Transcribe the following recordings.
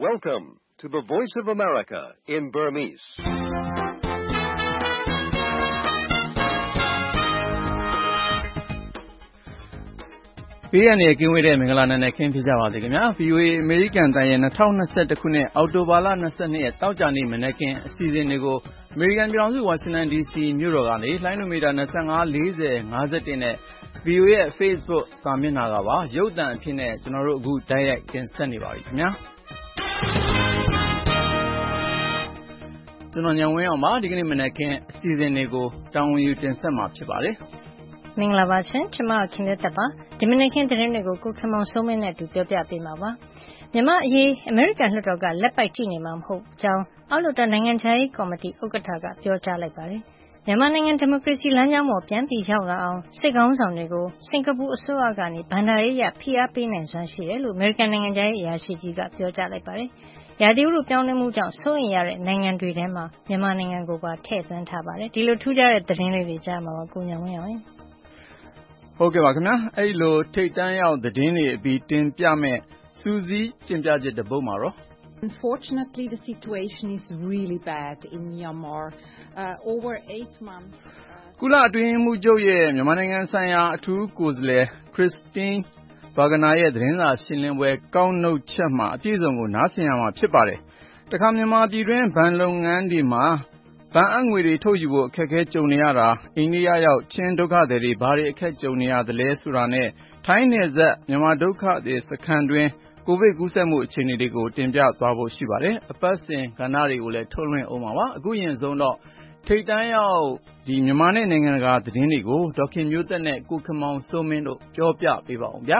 Welcome to the Voice of America in Burmese. ။ပေးရတဲ့ကင်းဝေးတဲ့မင်္ဂလာနံနက်ခင်းဖြစ်ကြပါစေခင်ဗျာ။ VOA အမေရိကန်တန်ရဲ့2021ခုနှစ်အောက်တိုဘာလ22ရက်တောက်ကြနေ့မနက်ခင်းအစီအစဉ်တွေကိုအမေရိကန်ပြည်ထောင်စုဝါရှင်တန် DC မြို့တော်ကနေလိုင်းနိုမီတာ25 40 51နဲ့ VOA ရဲ့ Facebook စာမျက်နှာကပါရုပ်သံအဖြစ်နဲ့ကျွန်တော်တို့အခုတိုက်ရိုက်တင်ဆက်နေပါပြီခင်ဗျာ။ကျွန်တော်ညဝင်းအောင်ပါဒီကနေ့မနက်ခင်းအစီအစဉ်တွေကိုတာဝန်ယူတင်ဆက်မှာဖြစ်ပါတယ်။မင်္ဂလာပါရှင်ကျွန်မခင်သက်ပါဒီမနေ့ခင်းသတင်းတွေကိုကိုခင်မောင်စိုးမင်းနဲ့အတူပြောပြပေးမှာပါမြန်မာအရေးအမေရိကန်လွှတ်တော်ကလက်ပိုက်ကြည့်နေမှာမဟုတ်ကြောင်းအောက်လွှတ်တော်နိုင်ငံခြားရေးကော်မတီဥက္ကဋ္ဌကပြောကြားလိုက်ပါတယ်မြန်မာနိုင်ငံဒီမိုကရေစီလမ်းကြောင်းပေါ်ပြန်ပြီးရောက်လာအောင်စစ်ကောင်းဆောင်တွေကိုစင်ကာပူအစိုးရကနေဗန္ဒာရေးရဖိအားပေးနိုင်စွမ်းရှိတယ်လို့အမေရိကန်နိုင်ငံခြားရေးအရာရှိကြီးကပြောကြားလိုက်ပါတယ်ရာသီဥတုပြောင်းလဲမှုကြောင့်စိုးရိမ်ရတဲ့နိုင်ငံတွေထဲမှာမြန်မာနိုင်ငံကိုပါထည့်သွင်းထားပါတယ်ဒီလိုထူးခြားတဲ့သတင်းလေးတွေကြားမှာပါကိုညဝင်းအောင်ဟုတ်ကဲ့ပါခင်ဗျာအဲ့လိုထိတ်တန့်ရောက်သတင်းတွေအပြီးတင်ပြမဲ့စူးစီးတင်ပြချက်တစ်ပုဒ်မှာတော့ Unfortunately the situation is really bad in Myanmar over 8 months ကုလအတွင်းမှုချုပ်ရဲ့မြန်မာနိုင်ငံဆိုင်ရာအထူးကိုယ်စားလှယ် Christine Burgener ရဲ့သတင်းစာရှင်းလင်းပွဲကောက်နှုတ်ချက်မှာအပြည့်အစုံကိုနားဆင်ရမှာဖြစ်ပါတယ်တခါမြန်မာပြည်တွင်းဘဏ်လုပ်ငန်းတွေမှာဘဏ်အငွေတွေထုတ်ယူဖို့အခက်အခဲကြုံနေရတာအိန္ဒိယရောက်ချင်းဒုက္ခသည်တွေဘာတွေအခက်ကြုံနေရသလဲဆိုတာနဲ့ထိုင်းနယ်စပ်မြန်မာဒုက္ခသည်စခန်းတွင်းကိုဗစ်ကူးစက်မှုအခြေအနေတွေကိုတင်ပြသွားဖို့ရှိပါတယ်အပတ်စဉ်ကဏ္ဍတွေကိုလည်းထုတ်လွှင့်အောင်ပါအခုရင်ဆုံးတော့ထိတ်တန်းရောက်ဒီမြန်မာနဲ့နိုင်ငံတကာသတင်းတွေကိုဒေါက်ခင်မျိုးသက်နဲ့ကိုခမောင်စိုးမင်းတို့ပြောပြပေးပါအောင်ဗျာ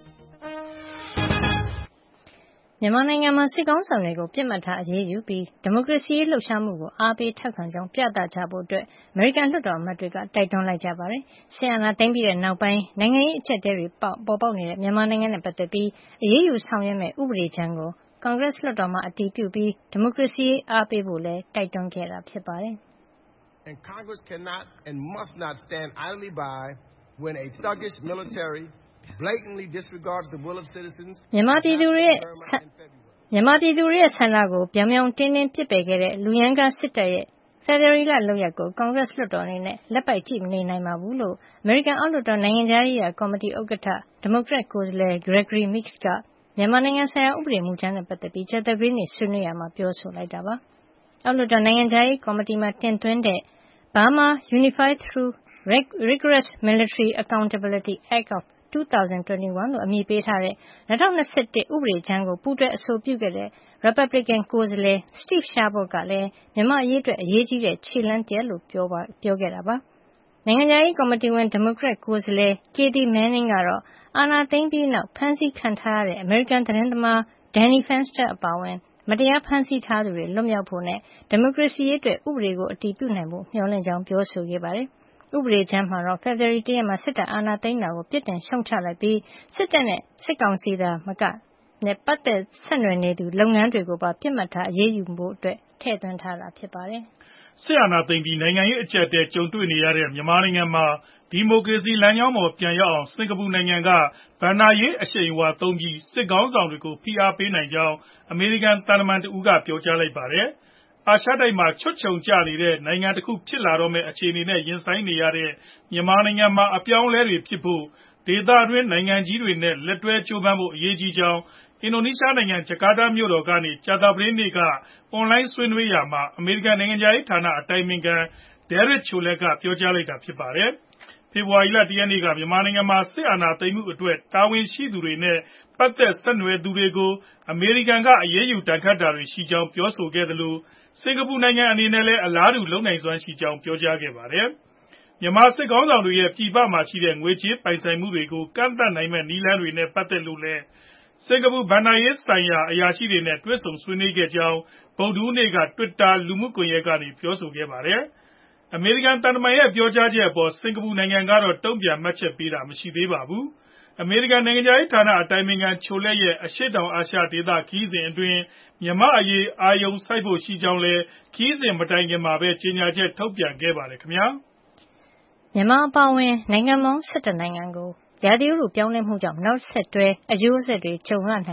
မြန်မာနိုင်ငံမှာစစ်ကောင်းဆောင်တွေကိုပြစ်မှတ်ထားအရေးယူပြီးဒီမိုကရေစီရေးလှုပ်ရှားမှုကိုအားပေးထောက်ခံကြောင်းပြသကြဖို့အတွက်အမေရိကန်လွှတ်တော်အမတ်တွေကတိုက်တွန်းလိုက်ကြပါတယ်။ဆီယနာသိမ်းပြီးတဲ့နောက်ပိုင်းနိုင်ငံရေးအကျပ်အတည်းတွေပေါ်ပေါက်နေတဲ့မြန်မာနိုင်ငံနဲ့ပတ်သက်ပြီးအရေးယူဆောင်ရွက်မဲ့ဥပဒေကြမ်းကိုကွန်ဂရက်လွှတ်တော်မှာအတည်ပြုပြီးဒီမိုကရေစီရေးအားပေးဖို့လည်းတိုက်တွန်းခဲ့တာဖြစ်ပါတယ်။ And Congress cannot and must not stand idly by when a thuggish military blatantly disregards the will of citizens မြန်မာပြည်သူတွေရဲ့ဆန္ဒကိုပြောင်ပြောင်တင်းတင်းပြစ်ပယ်ခဲ့တဲ့လူရန်ကားစစ်တပ်ရဲ့ဖေဖော်ဝါရီလလောက်ရက်ကိုကွန်ဂရက်လွှတ်တော်အနေနဲ့လက်ပိုက်ကြည့်မနေနိုင်ပါဘူးလို့အမေရိကန်အောက်လွှတ်တော်နိုင်ငံခြားရေးရာကော်မတီဥက္ကဋ္ဌဒီမိုကရက်ကိုယ်စားလှယ် Gregory Meeks ကမြန်မာနိုင်ငံဆိုင်ရာဥပဒေမူကြမ်းနဲ့ပတ်သက်ပြီးကြာသပတေးနေ့ဆွေးနွေးရာမှာပြောဆိုလိုက်တာပါအောက်လွှတ်တော်နိုင်ငံခြားရေးကော်မတီမှာတင်သွင်းတဲ့ Burma Unified Through Rigorous Military Accountability Act of 2021 လို့အမည်ပေးထားတဲ့2021ဥပဒေကြမ်းကိုပူးတွဲအဆိုပြုခဲ့တဲ့ Republican ကိုယ်စားလှယ် Steve Chabot ကလည်းမြန်မာအရေးအတွက်အရေးကြီးတဲ့ခြေလှမ်းတရပ်လို့ပြောခဲ့တာပါနိုင်ငံခြားရေးကော်မတီဝင်ဒီမိုကရက်ကိုယ်စားလှယ် Kathy Manning ကတော့အာဏာသိမ်းပြီးနောက်ဖမ်းဆီးခံထားရတဲ့အမေရိကန်သတင်းသမား Danny Fenster အပါအဝင်မတရားဖမ်းဆီးထားသူတွေလွတ်မြောက်ဖို့နဲ့ဒီမိုကရေစီရေးအတွက်ဥပဒေကိုအတည်ပြုနိုင်ဖို့မျှော်လင့်ကြောင်းပြောဆိုခဲ့ပါတယ်ဥပဒေကြမ်းမှာတော့ February 1 ရက်မှာစစ်တပ်အာဏာသိမ်းတာကိုပြစ်တင်ရှုတ်ချလိုက်ပြီးစစ်တပ်နဲ့စစ်ကောင်စီသာမကနဲ့ပတ်သက်ဆက်နွယ်နေသူလုပ်ငန်းတွေကိုပါပြစ်မှတ်ထားအရေးယူဖို့အတွက်ထည့်သွင်းထားတာဖြစ်ပါတယ်။စစ်အာဏာသိမ်းပြီးနိုင်ငံရေးအကျပ်အတည်းကြုံတွေ့နေရတဲ့မြန်မာနိုင်ငံမှာဒီမိုကရေစီလမ်းကြောင်းပေါ်ပြန်ရောက်အောင်စင်ကာပူနိုင်ငံကဘဏ္ဍာရေးအရှိန်အဝါသုံးပြီးစစ်ကောင်းဆောင်တွေကိုဖိအားပေးနိုင်ကြောင်းအမေရိကန်သံတမန်တဦးကပြောကြားလိုက်ပါတယ်။အာရှတိုက်မှာချွတ်ချုံကျနေတဲ့နိုင်ငံတစ်ခုဖြစ်လာတော့မယ့်အခြေအနေနဲ့ရင်ဆိုင်နေရတဲ့မြန်မာနိုင်ငံမှာအပြောင်းအလဲတွေဖြစ်ဖို့ဒေသတွင်းနိုင်ငံကြီးတွေနဲ့လက်တွဲကြိုးပမ်းဖို့အရေးကြီးကြောင်းအင်ဒိုနီးရှားနိုင်ငံဂျကာတာမြို့တော်ကနေကြာသပတေးနေ့ကအွန်လိုင်းဆွေးနွေးရာမှာအမေရိကန်နိုင်ငံခြားရေးဌာနအတိုင်ပင်ခံ Derek Chollet ကပြောကြားလိုက်တာဖြစ်ပါတယ်။ဖေဖော်ဝါရီလ 1 ရက်နေ့ကမြန်မာနိုင်ငံမှာစစ်အာဏာသိမ်းမှုအတွက်တာဝန်ရှိသူတွေနဲ့ပတ်သက်ဆက်နွယ်သူတွေကိုအမေရိကန်ကအရေးယူဒဏ်ခတ်တာတွေရှိကြောင်းပြောဆိုခဲ့သလိုစင်ကာပူနိုင်ငံအနေနဲ့လည်းအလားတူလုပ်နိုင်စွမ်းရှိကြောင်းပြောကြားခဲ့ပါတယ်။မြန်မာစစ်ကောင်းဆောင်တွေရဲ့ပြည်ပမှာရှိတဲ့ငွေကြေးပိုင်ဆိုင်မှုတွေကိုကန့်သတ်နိုင်မဲ့နည်းလမ်းတွေနဲ့ပတ်သက်လို့လည်းစင်ကာပူဘဏ္ဍာရေးဆိုင်ရာအရာရှိတွေနဲ့တွေ့ဆုံဆွေးနွေးခဲ့ကြောင်းဗုဒ္ဓဟူးနေ့က Twitter လူမှုကွန်ရက်ကနေပြောဆိုခဲ့ပါတယ်။အမေရိကန်သံတမန်ရဲ့ပြောကြားချက်အပေါ်စင်ကာပူနိုင်ငံကတော့တုံ့ပြန်မှတ်ချက်ပေးတာမရှိသေးပါဘူး။အမေရိကန်နိုင်ငံခြားရေးဌာနအတိုင်ပင်ခံချိုလက်ရဲ့အရှေ့တောင်အာရှဒေသခရီးစဉ်အတွင်းမြန်မာအရေးအာရုံစိုက်ဖို့ရှိကြောင်းလည်းခရီးစဉ်မတိုင်ခင်မှာပဲကြေညာချက်ထုတ်ပြန်ခဲ့ပါတယ်ခင်ဗျာမြန်မာအပါအဝင်နိုင်ငံပေါင်း17နိုင်ငံကိုရာသီဥတုပြောင်းလဲမှုကြောင့်နောက်ဆက်တွဲအကျိုးဆက်တွေကြုံရနိုင်တဲ့အ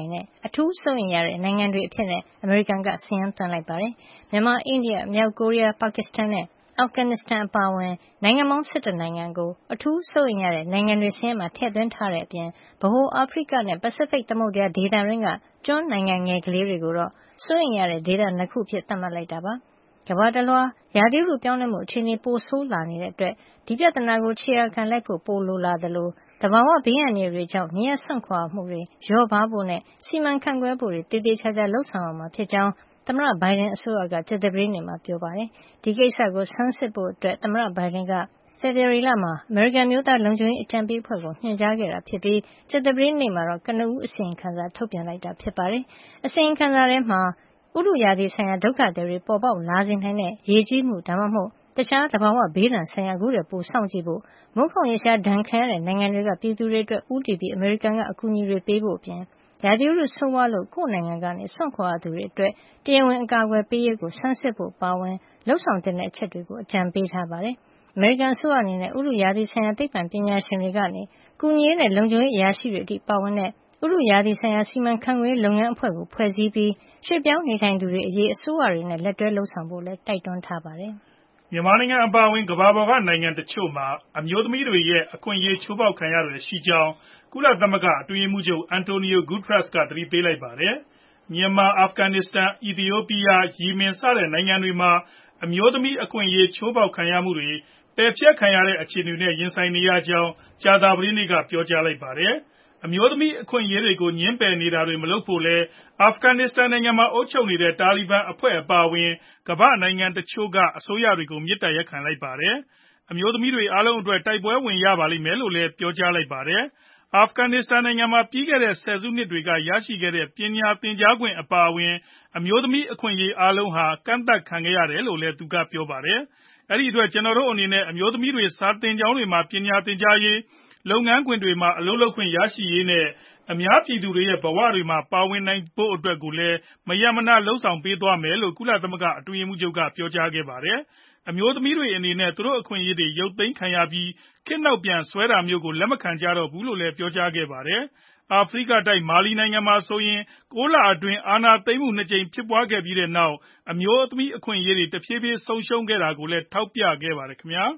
အထူးစိုးရိမ်ရတဲ့နိုင်ငံတွေအဖြစ်နဲ့အမေရိကန်ကစာရင်းသွင်းလိုက်ပါတယ်။မြန်မာ၊အိန္ဒိယ၊မြောက်ကိုရီးယား၊ပါကစ္စတန်နဲ့အာဖဂန်နစ္စတန်အပါအဝင်နိုင်ငံပေါင်း11နိုင်ငံကိုအထူးစိုးရိမ်ရတဲ့နိုင်ငံတွေစာရင်းမှာထည့်သွင်းထားတဲ့အပြင်ဗဟိုအာဖရိကနဲ့ပစိဖိတ်သမုဒ္ဒရာဒေသတွင်းကကျွန်းနိုင်ငံငယ်ကလေးတွေကိုတော့စိုးရိမ်ရတဲ့ဒေသ2ခုအဖြစ်သတ်မှတ်လိုက်တာပါ။ကမ္ဘာတလွှားရာသီဥတုပြောင်းလဲမှုအခြေအနေပိုဆိုးလာနေတဲ့အတွက်ဒီပြဿနာကိုခြေရာခံလိုက်ဖို့ပိုလိုလာသလိုသဘာဝဘေးအန္တရာယ်တွေကြောင့်နေရပ်စွန့်ခွာမှုတွေလျော့ပါးဖို့နဲ့စီမံခန့်ခွဲဖို့တွေသေသေချာချာလုပ်ဆောင်ရမှာဖြစ်ကြောင်းသမ္မတဘိုင်ဒန်အစိုးရကကြာသပတေးနေ့မှာပြောပါတယ်။ဒီကိစ္စကိုဆန်းစစ်ဖို့သမ္မတဘိုင်ဒန်ကဖေဖေါ်ဝါရီလမှာအမေရိကန်မျိုးသားလုံခြုံရေးအကြံပေးအဖွဲ့ကိုညွှန်ကြားခဲ့တာဖြစ်ပြီးကြာသပတေးနေ့မှာတော့ကနဦးအစီရင်ခံစာထုတ်ပြန်လိုက်တာဖြစ်ပါတယ်။အစီရင်ခံစာထဲမှာဥတုရာသီဆိုင်ရာဒုက္ခသည်တွေပေါ်ပေါက်လာစေနိုင်တဲ့ရေကြီးမှုဒါမှမဟုတ်တခြားသဘာဝဘေးဒဏ်ဆိုင်ရာအခုတည်းပိုစောင့်ကြည့်ဖို့မိုးခေါင်ရေရှားဒဏ်ခံရတဲ့နိုင်ငံတွေကပြည်သူတွေအတွက်ဦးတည်ပြီးအမေရိကန်ကအကူအညီတွေပေးဖို့အပြင်ရာသီဥတုဆိုးဝါးလို့ကိုယ့်နိုင်ငံကနေစွန့်ခွာသူတွေအတွက်တရားဝင်အကာအကွယ်ပေးရေးကိုဆန်းစစ်ဖို့ပါဝင်လှုပ်ဆောင်တဲ့အချက်တွေကိုအကြံပေးထားပါတယ်။အမေရိကန်အစိုးရအနေနဲ့ဥတုရာသီဆိုင်ရာသိပ္ပံပညာရှင်တွေကနေကူညီရေးနဲ့လုံခြုံရေးအရာရှိတွေအထိပါဝင်တဲ့ဥတုရာသီဆိုင်ရာစီမံခန့်ခွဲရေးလုပ်ငန်းအဖွဲ့ကိုဖွဲ့စည်းပြီးရွှေ့ပြောင်းနေထိုင်သူတွေအရေးအစိုးရတွေနဲ့လက်တွဲလုပ်ဆောင်ဖို့လည်းတိုက်တွန်းထားပါတယ်။မြန်မာနိုင်ငံအပါအဝင်ကမ္ဘာပေါ်ကနိုင်ငံတချို့မှာအမျိုးသမီးတွေရဲ့အခွင့်အရေးချိုးဖောက်ခံရတွေရှိကြောင်းကုလသမဂ္ဂအတွင်းရေးမှူးချုပ်အန်တိုနီယိုဂူတရက်စ်ကသတိပေးလိုက်ပါတယ်။မြန်မာ၊အာဖဂန်နစ္စတန်၊အီသီယိုးပီးယား၊ယီမင်စတဲ့နိုင်ငံတွေမှာအမျိုးသမီးအခွင့်အရေးချိုးဖောက်ခံရမှုတွေပယ်ဖျက်ခံရတဲ့အခြေအနေနဲ့ရင်ဆိုင်နေရကြောင်းကြာသပတေးနေ့ကပြောကြားလိုက်ပါတယ်။အမျိုးသမီးအခွင့်အရေးတွေကိုငြင်းပယ်နေတာတွေမလုပ်ဖို့လည်းအာဖဂန်နစ္စတန်နိုင်ငံမှာအုပ်ချုပ်နေတဲ့တာလီဘန်အဖွဲ့အပါအဝင်ကမ္ဘာ့နိုင်ငံတချို့ကအစိုးရတွေကိုမေတ္တာရပ်ခံလိုက်ပါတယ်။အမျိုးသမီးတွေအားလုံးအတွက်တိုက်ပွဲဝင်ရပါလိမ့်မယ်လို့လည်းပြောကြားလိုက်ပါတယ်။အာဖဂန်နစ္စတန်နိုင်ငံမှာပြီးခဲ့တဲ့ဆယ်စုနှစ်တွေကရရှိခဲ့တဲ့ပညာသင်ကြားခွင့်အပါအဝင်အမျိုးသမီးအခွင့်အရေးအားလုံးဟာကန့်သတ်ခံခဲ့ရတယ်လို့လည်းသူကပြောပါတယ်။အဲဒီအတွက်ကျနော်တို့အနေနဲ့အမျိုးသမီးတွေစာသင်ကျောင်းတွေမှာပညာသင်ကြားရေးလုပ်ငန်းခွင်တွေမှာအလုပ်လုပ်ခွင့်ရရှိရေးနဲ့အများပြည်သူတွေရဲ့ဘဝတွေမှာပါဝင်နိုင်ဖို့အတွက်ကိုလည်းမရပ်မနားလုပ်ဆောင်ပေးသွားမယ်လို့ကုလသမဂ္ဂအတွင်းရေးမှူးချုပ်ကပြောကြားခဲ့ပါတယ်။အမျိုးသမီးတွေအနေနဲ့သူတို့အခွင့်အရေးတွေရုပ်သိမ်းခံရပြီးခေတ်နောက်ပြန်ဆွဲတာမျိုးကိုလက်မခံကြတော့ဘူးလို့လည်းပြောကြားခဲ့ပါတယ်။အာဖရိကတိုက်မာလီနိုင်ငံမှာဆိုရင်9 လအတွင်းအာဏာသိမ်းမှု2 ကြိမ်ဖြစ်ပွားခဲ့ပြီးနောက်အမျိုးသမီးအခွင့်အရေးတွေတဖြည်းဖြည်းဆုံးရှုံးခဲ့တာကိုလည်းထောက်ပြခဲ့ပါတယ်ခင်ဗျာ။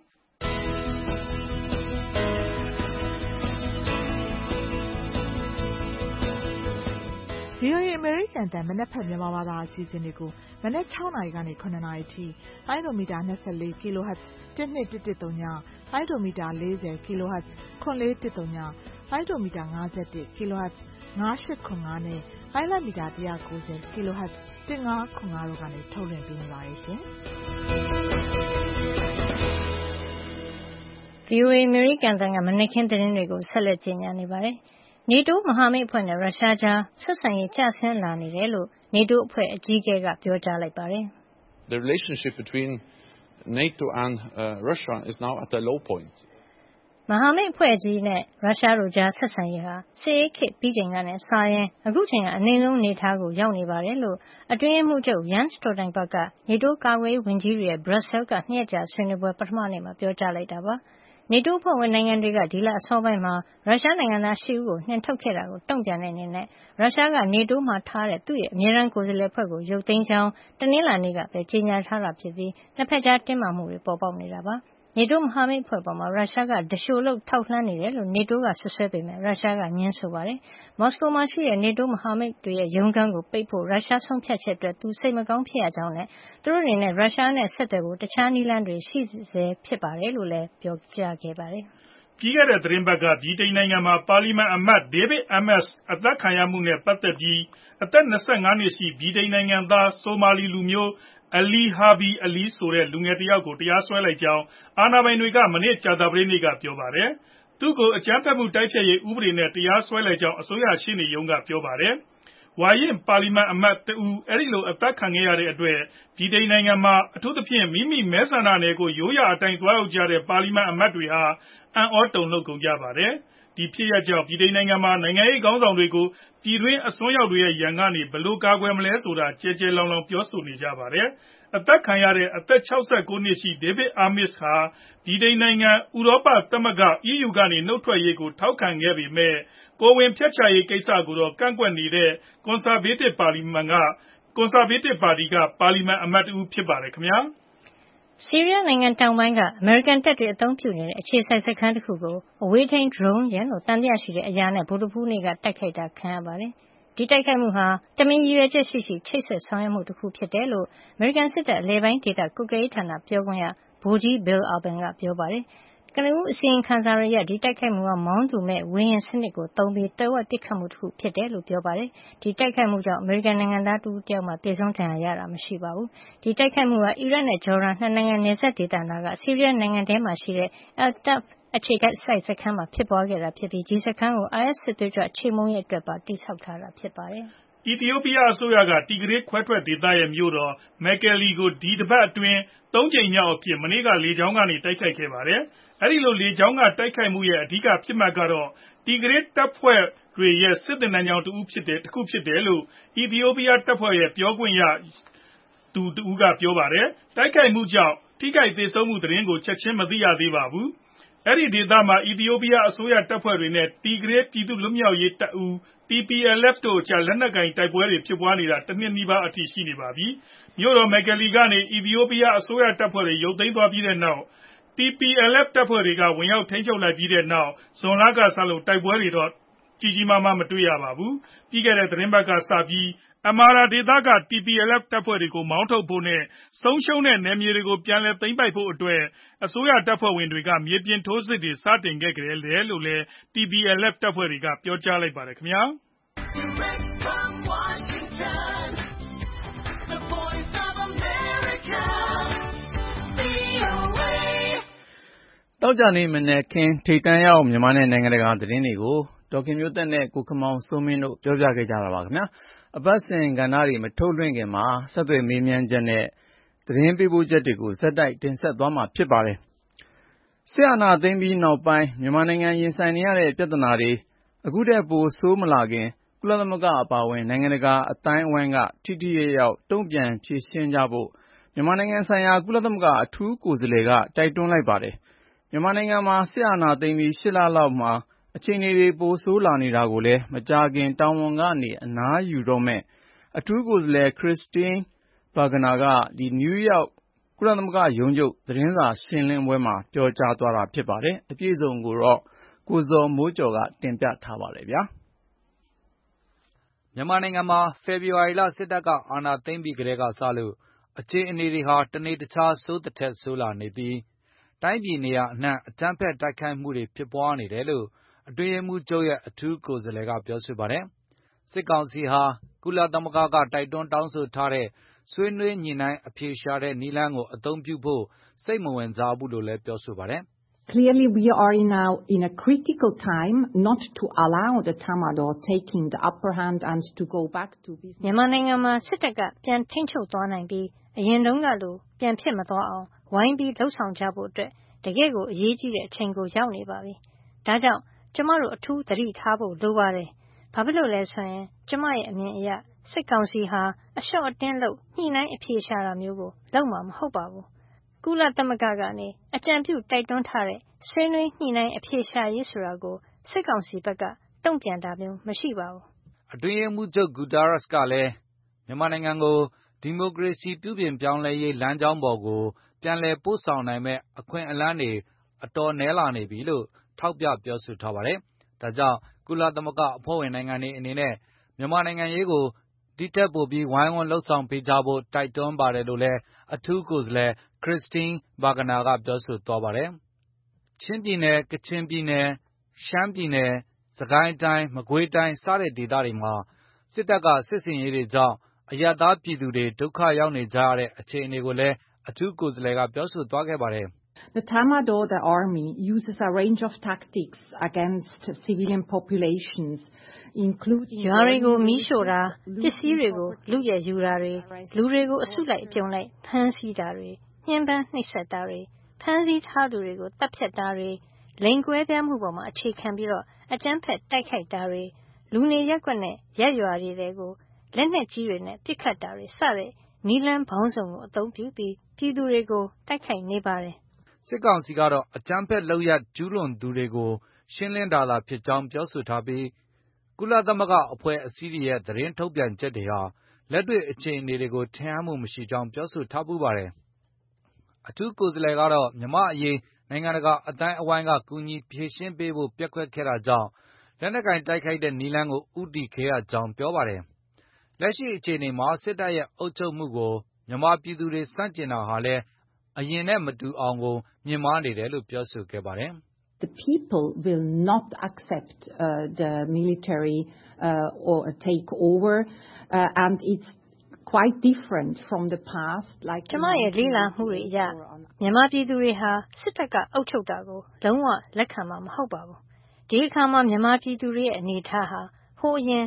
VOA အမေရိကန်အသံမနက်ဖြန်မြန်မာဘာသာအစီအစဉ်တွေကိုမနက်6 နာရီကနေ9 နာရီထိလိုင်းဒိုမီတာ24 kHz 12110လိုင်းဒိုမီတာ40 kHz 9410လိုင်းဒိုမီတာ51 kHz 9895နဲ့လိုင်းလမီတာ190 kHz 1505တို့ကနေထုတ်လွှင့်ပေးနေပါတယ်ရှင်။ VOA အမေရိကန်အသံကမနက်ခင်းသတင်းတွေကိုဆက်လက်ကြေညာနေပါတယ်။ NATO မဟာမိတ်အဖွဲ့နဲ့ရုရှားကြားဆက်ဆံရေးကျဆင်းလာနေတယ်လို့ NATO အဖွဲ့အကြီးအကဲကပြောကြားလိုက်ပါတယ်။ The relationship between NATO and Russia is now at a low point. မဟာမိတ်အဖွဲ့ကြီးနဲ့ရုရှားတို့ကြားဆက်ဆံရေးဟာစစ်အေးခေတ်ပြီးချိန်ကနေစရင်အခုချိန်ကအနိမ့်ဆုံးအနေထားကိုရောက်နေပါတယ်လို့အတွင်းရေးမှူးချုပ် Jens Stoltenberg က NATO ကာကွယ်ရေးဝန်ကြီးတွေရဲ့ Brussels က2 ရက်ကြာဆွေးနွေးပွဲပထမနေ့မှာပြောကြားလိုက်တာပါ။ NATO အဖွဲ့ဝင်နိုင်ငံတွေကဒီလအစောပိုင်းမှာရုရှားနိုင်ငံသား8 ဦးကိုနှင်ထုတ်ခဲ့တာကိုတုံ့ပြန်တဲ့အနေနဲ့ရုရှားက NATO မှာထားတဲ့သူ့ရဲ့အမြဲတမ်းကိုယ်စားလှယ်အဖွဲ့ကိုရုပ်သိမ်းကြောင်းတနင်္လာနေ့ကပဲကြေညာထားတာဖြစ်ပြီးနှစ်ဖက်ကြားတင်းမာမှုတွေပေါ်ပေါက်နေတာပါ။ NATO မဟာမိတ်အဖွဲ့ပေါ်ရုရှားကတရှိုလုပ်ထောက်လှမ်းနေတယ်လို့ NATO ကစွပ်စွဲပေမယ့်ရုရှားကငြင်းဆိုပါတယ်။ မော်စကိုမှာရှိတဲ့ NATO မဟာမိတ်တွေရဲ့ရုံးခန်းကိုပိတ်ဖို့ရုရှားဆုံးဖြတ်ချက်အတွက်သူစိတ်မကောင်းဖြစ်ရကြောင်းနဲ့သူတို့အနေနဲ့ရုရှားနဲ့ဆက်သွယ်ဖို့တခြားနည်းလမ်းတွေရှိဆဲဖြစ်တယ်လို့လည်းပြောကြားခဲ့ပါတယ်။ပြီးခဲ့တဲ့သီတင်းပတ်ကဗြိတိန်နိုင်ငံမှာပါလီမန်အမတ် David Amess အသတ်ခံရမှုနဲ့ပတ်သက်ပြီးအသက်25 နှစ်ရှိဗြိတိန်နိုင်ငံသားဆိုမာလီလူမျိုးAli Harbi Ali ဆိုတဲ့လူငယ်တယောက်ကိုတရားစွဲလိုက်ကြောင်းအာဏာပိုင်တွေကမနေ့ကြာသပတေးနေ့ကပြောပါတယ်။သူ့ကိုအကြမ်းဖက်မှုတိုက်ဖျက်ရေးဥပဒေနဲ့တရားစွဲလိုက်ကြောင်းအစိုးရရှေ့နေရုံးကပြောပါတယ်။ဝါရင့်ပါလီမန်အမတ်တဦးအဲဒီလိုအသတ်ခံခဲ့ရတဲ့အတွက်ဗြိတိန်နိုင်ငံမှာအထူးသဖြင့်မိမိမဲဆန္ဒနယ်ကိုရိုးရာအတိုင်းသွားရောက်ကြတဲ့ပါလီမန်အမတ်တွေဟာအံ့ဩတုန်လှုပ်ကုန်ကြပါတယ်။ဒီဖြစ်ရပ်ကြောင့်ဗြိတိန်နိုင်ငံမှာနိုင်ငံရေးခေါင်းဆောင်တွေကိုပြည်တွင်းအစွန်းရောက်တွေရဲ့ရန်ကနေဘယ်လိုကာကွယ်မလဲဆိုတာကျယ်ကျယ်လောင်လောင်ပြောဆိုနေကြပါတယ်။အသက်ခံရတဲ့အသက်69နှစ်ရှိ David Amess ဟာဗြိတိန်နိုင်ငံဥရောပသမဂ္ဂ EU ကနေနုတ်ထွက်ရေးကိုထောက်ခံခဲ့ပေမဲ့ကိုယ်ဝန်ဖျက်ချရေးကိစ္စကိုတော့ကန့်ကွက်နေတဲ့ Conservative ပါတီကပါလီမန်အမတ်တဦးဖြစ်ပါတယ်ခင်ဗျာဆီးရီးယားနိုင်ငံတောင်ပိုင်းကအမေရိကန်တပ်တွေအသုံးပြုနေတဲ့အခြေစိုက်စခန်းတစ်ခုကိုအဝေးထိန်း drone ယာဉ်လို့သံသယရှိတဲ့အရာနဲ့ဗုဒ္ဓဟူးနေ့ကတိုက်ခိုက်တာခံရပါတယ်။ဒီတိုက်ခိုက်မှုဟာတမင်ရည်ရွယ်ချက်ရှိရှိချိတ်ဆက်ဆောင်ရွက်မှုတစ်ခုဖြစ်တယ်လို့အမေရိကန်စစ်တပ်အလဲပိုင်းဒေသကွပ်ကဲရေးဌာနပြောခွင့်ရဗိုလ်ကြီး Bill Urban ကပြောပါတယ်။ကနဦးအစီရင်ခံစာတွေအရဒီတိုက်ခိုက်မှုကမောင်းသူမဲ့ဝေဟင်စနစ်ကိုသုံးပြီးတဝက်ပစ်ခတ်မှုတစ်ခုဖြစ်တယ်လို့ပြောပါတယ်။ဒီတိုက်ခိုက်မှုကြောင့်အမေရိကန်နိုင်ငံသားတဦးတယောက်မှသေဆုံးဒဏ်ရာရတာမရှိပါဘူး။ဒီတိုက်ခိုက်မှုဟာအီရတ်နဲ့ဂျော်ဒန်နှစ်နိုင်ငံနယ်စပ်ဒေသနာကဆီးရီးယားနိုင်ငံထဲမှာရှိတဲ့ Al-Tanf အခြေစိုက်စခန်းမှာဖြစ်ပွားခဲ့တာဖြစ်ပြီးဒီစခန်းကို IS စစ်သွေးကြွချေမှုန်းရေးအတွက်ပါတည်ဆောက်ထားတာဖြစ်ပါတယ်။အီသီယိုးပီးယားအစိုးရကတီဂရေးခွဲထွက်ဒေသရဲ့မြို့တော်မယ်ကယ်လီကိုဒီတပတ်အတွင်း၃ကြိမ်မြောက်အဖြစ်မနေ့ကလေကြောင်းကနေတိုက်ခိုက်ခဲ့ပါတယ်။အဲဒီလိုလေကြောင်းကတိုက်ခိုက်မှုရဲ့အဓိကဖြစ်မှတ်ကတော့တီဂရေးတပ်ဖွဲ့တွေရဲ့စစ်သင်တန်းကျောင်းတစ်ခုဖြစ်တယ်လို့အီသီယိုးပီးယားတပ်ဖွဲ့ရဲ့ပြောခွင့်ရသူတဦးကပြောပါတယ်။တိုက်ခိုက်မှုကြောင့်ထိခိုက်သေဆုံးမှုသတင်းကိုချက်ချင်းမသိရသေးပါဘူး။အဲဒီဒေသမှာအီသီယိုးပီးယားအစိုးရတပ်ဖွဲ့တွေနဲ့တီဂရေးပြည်သူ့လွတ်မြောက်ရေးတပ်ဦးTPLF တို့အကြားလက်နက်ကိုင်တိုက်ပွဲတွေဖြစ်ပွားနေတာတစ်နှစ်နီးပါးအထိရှိနေပါပြီ။မြို့တော်မယ်ကယ်လီကနေအီသီယိုးပီးယားအစိုးရတပ်ဖွဲ့တွေရုပ်သိမ်းသွားပြီးတဲ့နောက် TPLF တပ်ဖွဲ့တွေကဝင်ရောက်ထိန်းချုပ်လိုက်ပြီးတဲ့နောက်ဇွန်လကစလို့တိုက်ပွဲတွေတော့ကြီးကြီးမားမားမတွေ့ရပါဘူး။ပြီးခဲ့တဲ့သတင်းပတ်ကစပြီးအမာရာဒေသက TPLF တပ်ဖွဲ့တွေကိုမောင်းထုတ်ဖို့နဲ့ဆုံးရှုံးတဲ့နယ်မြေတွေကိုပြန်လည်သိမ်းပိုက်ဖို့အတွက်အစိုးရတပ်ဖွဲ့တွေကမြေပြင်ထိုးစစ်တွေစတင်ခဲ့တယ်လို့လည်း TPLF တပ်ဖွဲ့တွေကပြောကြားလိုက်ပါတယ်ခင်ဗျာတောကြနေမနေ့ကထိတ်တန့်ရောက်မြန်မာနဲ့နိုင်ငံတကာသတင်းတွေကိုဒေါက်ခင်မျိုးသက်နဲ့ကိုခမောင်စိုးမင်းတို့ပြောပြခဲ့ကြတာပါခင်ဗျာအပတ်စဉ်ကဏ္ဍတွေမထုတ်လွှင့်ခင်မှာဆက်သွယ်မေးမြန်းချက်နဲ့သတင်းပေးပို့ချက်တွေကိုဇက်တိုက်တင်ဆက်သွားမှာဖြစ်ပါတယ်စစ်အာဏာသိမ်းပြီးနောက်ပိုင်းမြန်မာနိုင်ငံရင်ဆိုင်နေရတဲ့ပြဿနာတွေအခုတည်းပိုဆိုးမလာခင်ကုလသမဂ္ဂအပါအဝင်နိုင်ငံတကာအတိုင်းအဝိုင်းကထိထိရောက်တုံ့ပြန်ဖြေရှင်းကြဖို့မြန်မာနိုင်ငံဆိုင်ရာကုလသမဂ္ဂအထူးကိုယ်စားလှယ်ကတိုက်တွန်းလိုက်ပါတယ်မြန်မာနိုင်ငံမှာစစ်အာဏာသိမ်းပြီး8လလောက်မှာအခြေအနေတွေပိုဆိုးလာနေတာကိုလည်းမကြာခင်တာဝန်ကနေအနားယူတော့မဲ့အထူးကိုယ်စားလှယ်ခရစ်စတင်းဘာဂနာကနယူးယောက်ကုလသမဂ္ဂရုံးချုပ်သတင်းစာရှင်းလင်းပွဲမှာပြောကြားသွားတာဖြစ်ပါတယ်အပြည့်အစုံကိုတော့ကိုဇော်မိုးကျော်ကတင်ပြထားပါတယ်ဗျာမြန်မာနိုင်ငံမှာဖေဖော်ဝါရီလစစ်တပ်ကအာဏာသိမ်းပြီးကတည်းကစလို့အခြေအနေတွေဟာတနေ့တခြားဆိုးတစ်ထက်ဆိုးလာနေပြီးတိုင်းပြည်နေရာအနှံ့အကြမ်းဖက်တိုက်ခိုက်မှုတွေဖြစ်ပွားနေတယ်လို့အတွင်းရေးမှူးချုပ်ရဲ့အထူးကိုယ်စားလှယ်ကပြောဆိုပါတယ်။စစ်ကောင်စီဟာကုလသမဂ္ဂကတိုက်တွန်းတောင်းဆိုထားတဲ့ဆွေးနွေးညှိနှိုင်းအဖြေရှာတဲ့နည်းလမ်းကိုအသုံးပြုဖို့စိတ်မဝင်စားဘူးလို့လည်းပြောဆိုပါတယ်။ Clearly, we are now in a critical time not to allow the Tatmadaw taking the upper hand and to go back to business. မြန်မာနိုင်ငံမှာစစ်တပ်ကပြန်ထိန်းချုပ်သွားနိုင်ပြီးအရင်တုန်းကလိုပြန်ဖြစ်မသွားအောင်ဝိုင်းပြီးလှုပ်ဆောင်ကြဖို့အတွက်တကယ့်ကိုအရေးကြီးတဲ့အချိန်ကိုရောက်နေပါပြီ။ဒါကြောင့်ကျမတို့အထူးသတိထားဖို့လိုပါတယ်။ဘာဖြစ်လို့လဲဆိုရင်ကျမရဲ့အမြင်အရစစ်ကောင်စီဟာအလျှော့အတင်းလုပ်ညှိနှိုင်းအဖြေရှာတာမျိုးကိုလုပ်မှာမဟုတ်ပါဘူး။ကုလသမဂ္ဂကနေအကြံပြုတိုက်တွန်းထားတဲ့ဆွေးနွေးညှိနှိုင်းအဖြေရှာရေးဆိုတာကိုစစ်ကောင်စီဘက်ကတုံ့ပြန်တာမျိုးမရှိပါဘူး။အတွင်းရေးမှူးချုပ်ဂူတာရက်စ်ကလည်းမြန်မာနိုင်ငံကိုဒီမိုကရေစီပြုပြင်ပြောင်းလဲရေးလမ်းကြောင်းပေါ်ကိုပြန်လည်ပို့ဆောင်နိုင်မဲ့အခွင့်အလမ်းတွေအတော်နည်းလာနေပြီလို့ထောက်ပြပြောဆိုထားပါတယ်။ဒါကြောင့်ကုလသမဂ္ဂအဖွဲ့ဝင်နိုင်ငံတွေအနေနဲ့မြန်မာနိုင်ငံရေးကိုဒီထက်ပိုပြီးဝိုင်းဝန်းလှုပ်ဆောင်ပေးကြဖို့တိုက်တွန်းပါတယ်လို့လည်းအထူးကိုယ်စားလှယ်ခရစ်စတင်းဘာဂနာကပြောဆိုသွားပါတယ်။ချင်းပြည်နယ်ကချင်ပြည်နယ်ရှမ်းပြည်နယ်စကိုင်းတိုင်းမကွေးတိုင်းစတဲ့ဒေသတွေမှာစစ်တပ်ကစစ်ဆင်ရေးတွေကြောင့်အရပ်သားပြည်သူတွေဒုက္ခရောက်နေကြရတဲ့အခြေအနေကိုလည်းအထူးကိုယ်စားလှယ်ကပြောဆိုသွားခဲ့ပါတယ်။ The Tatmadaw, the army, uses a range of tactics against civilian populations, including ရွာတွေကိုမီးရှို့တာပစ္စည်းတွေကိုလူရဲယူတာတွေလူတွေကိုအစုလိုက်အပြုံလိုက်ဖမ်းဆီးတာတွေညှဉ်းပန်းနှိပ်စက်တာတွေဖမ်းဆီးထားသူတွေကိုတပ်ဖြတ်တာတွေလိန်ကွဲပြားမှုပေါ်မှာအခြေခံပြီးတော့အကြမ်းဖက်တိုက်ခိုက်တာတွေလူနေရပ်ကွက်နဲ့ရပ်ရွာတွေကိုလက်နက်ကြီးတွေနဲ့ပစ်ခတ်တာတွေစတဲ့နည်းလမ်းပေါင်းစုံကိုအသုံးပြုပြီးပြည်သူတွေကိုတိုက်ခိုက်နေပါတယ်။စစ်ကောင်စီကတော့အကြမ်းဖက်လုပ်ရပ်ကျူးလွန်သူတွေကိုရှင်းလင်းတာသာဖြစ်ကြောင်းပြောဆိုထားပြီးကုလသမဂ္ဂအဖွဲ့အစည်းတွေရဲ့သတင်းထုတ်ပြန်ချက်တွေဟာလက်တွေ့အခြေအနေတွေကိုထင်ဟပ်မှုမရှိကြောင်းပြောဆိုထားပူပါတယ်။အထူးကိုယ်စားလှယ်ကတော့မြန်မာအရေးနိုင်ငံတကာအတိုင်းအဝိုင်းကကူညီဖြေရှင်းပေးဖို့ပျက်ကွက်ခဲ့တာကြောင့်လက်နက်ကင်တိုက်ခိုက်တဲ့နည်းလမ်းကိုဦးတည်ခဲ့ရကြောင်းပြောပါတယ်။လက်ရှိအခြေအနေမှာစစ်တပ်ရဲ့အုပ်ချုပ်မှုကိုမြန်မာပြည်သူတွေစန့်ကျင်တာဟာလည်းအရင်နဲ့မတူအောင်ကိုမြင်မာနေတယ်လို့ပြောဆိုခဲ့ပါတယ်။ The people will not accept the military or a takeover and it's quite different from the past like ကျမရဲ့လေးလာမှုတွေအရမြန်မာပြည်သူတွေဟာစစ်တပ်ကအုပ်ချုပ်တာကိုလုံးဝလက်ခံမှာမဟုတ်ပါဘူးဒီအခါမှာမြန်မာပြည်သူတွေရဲ့အနေအထားဟာဟိုအရင်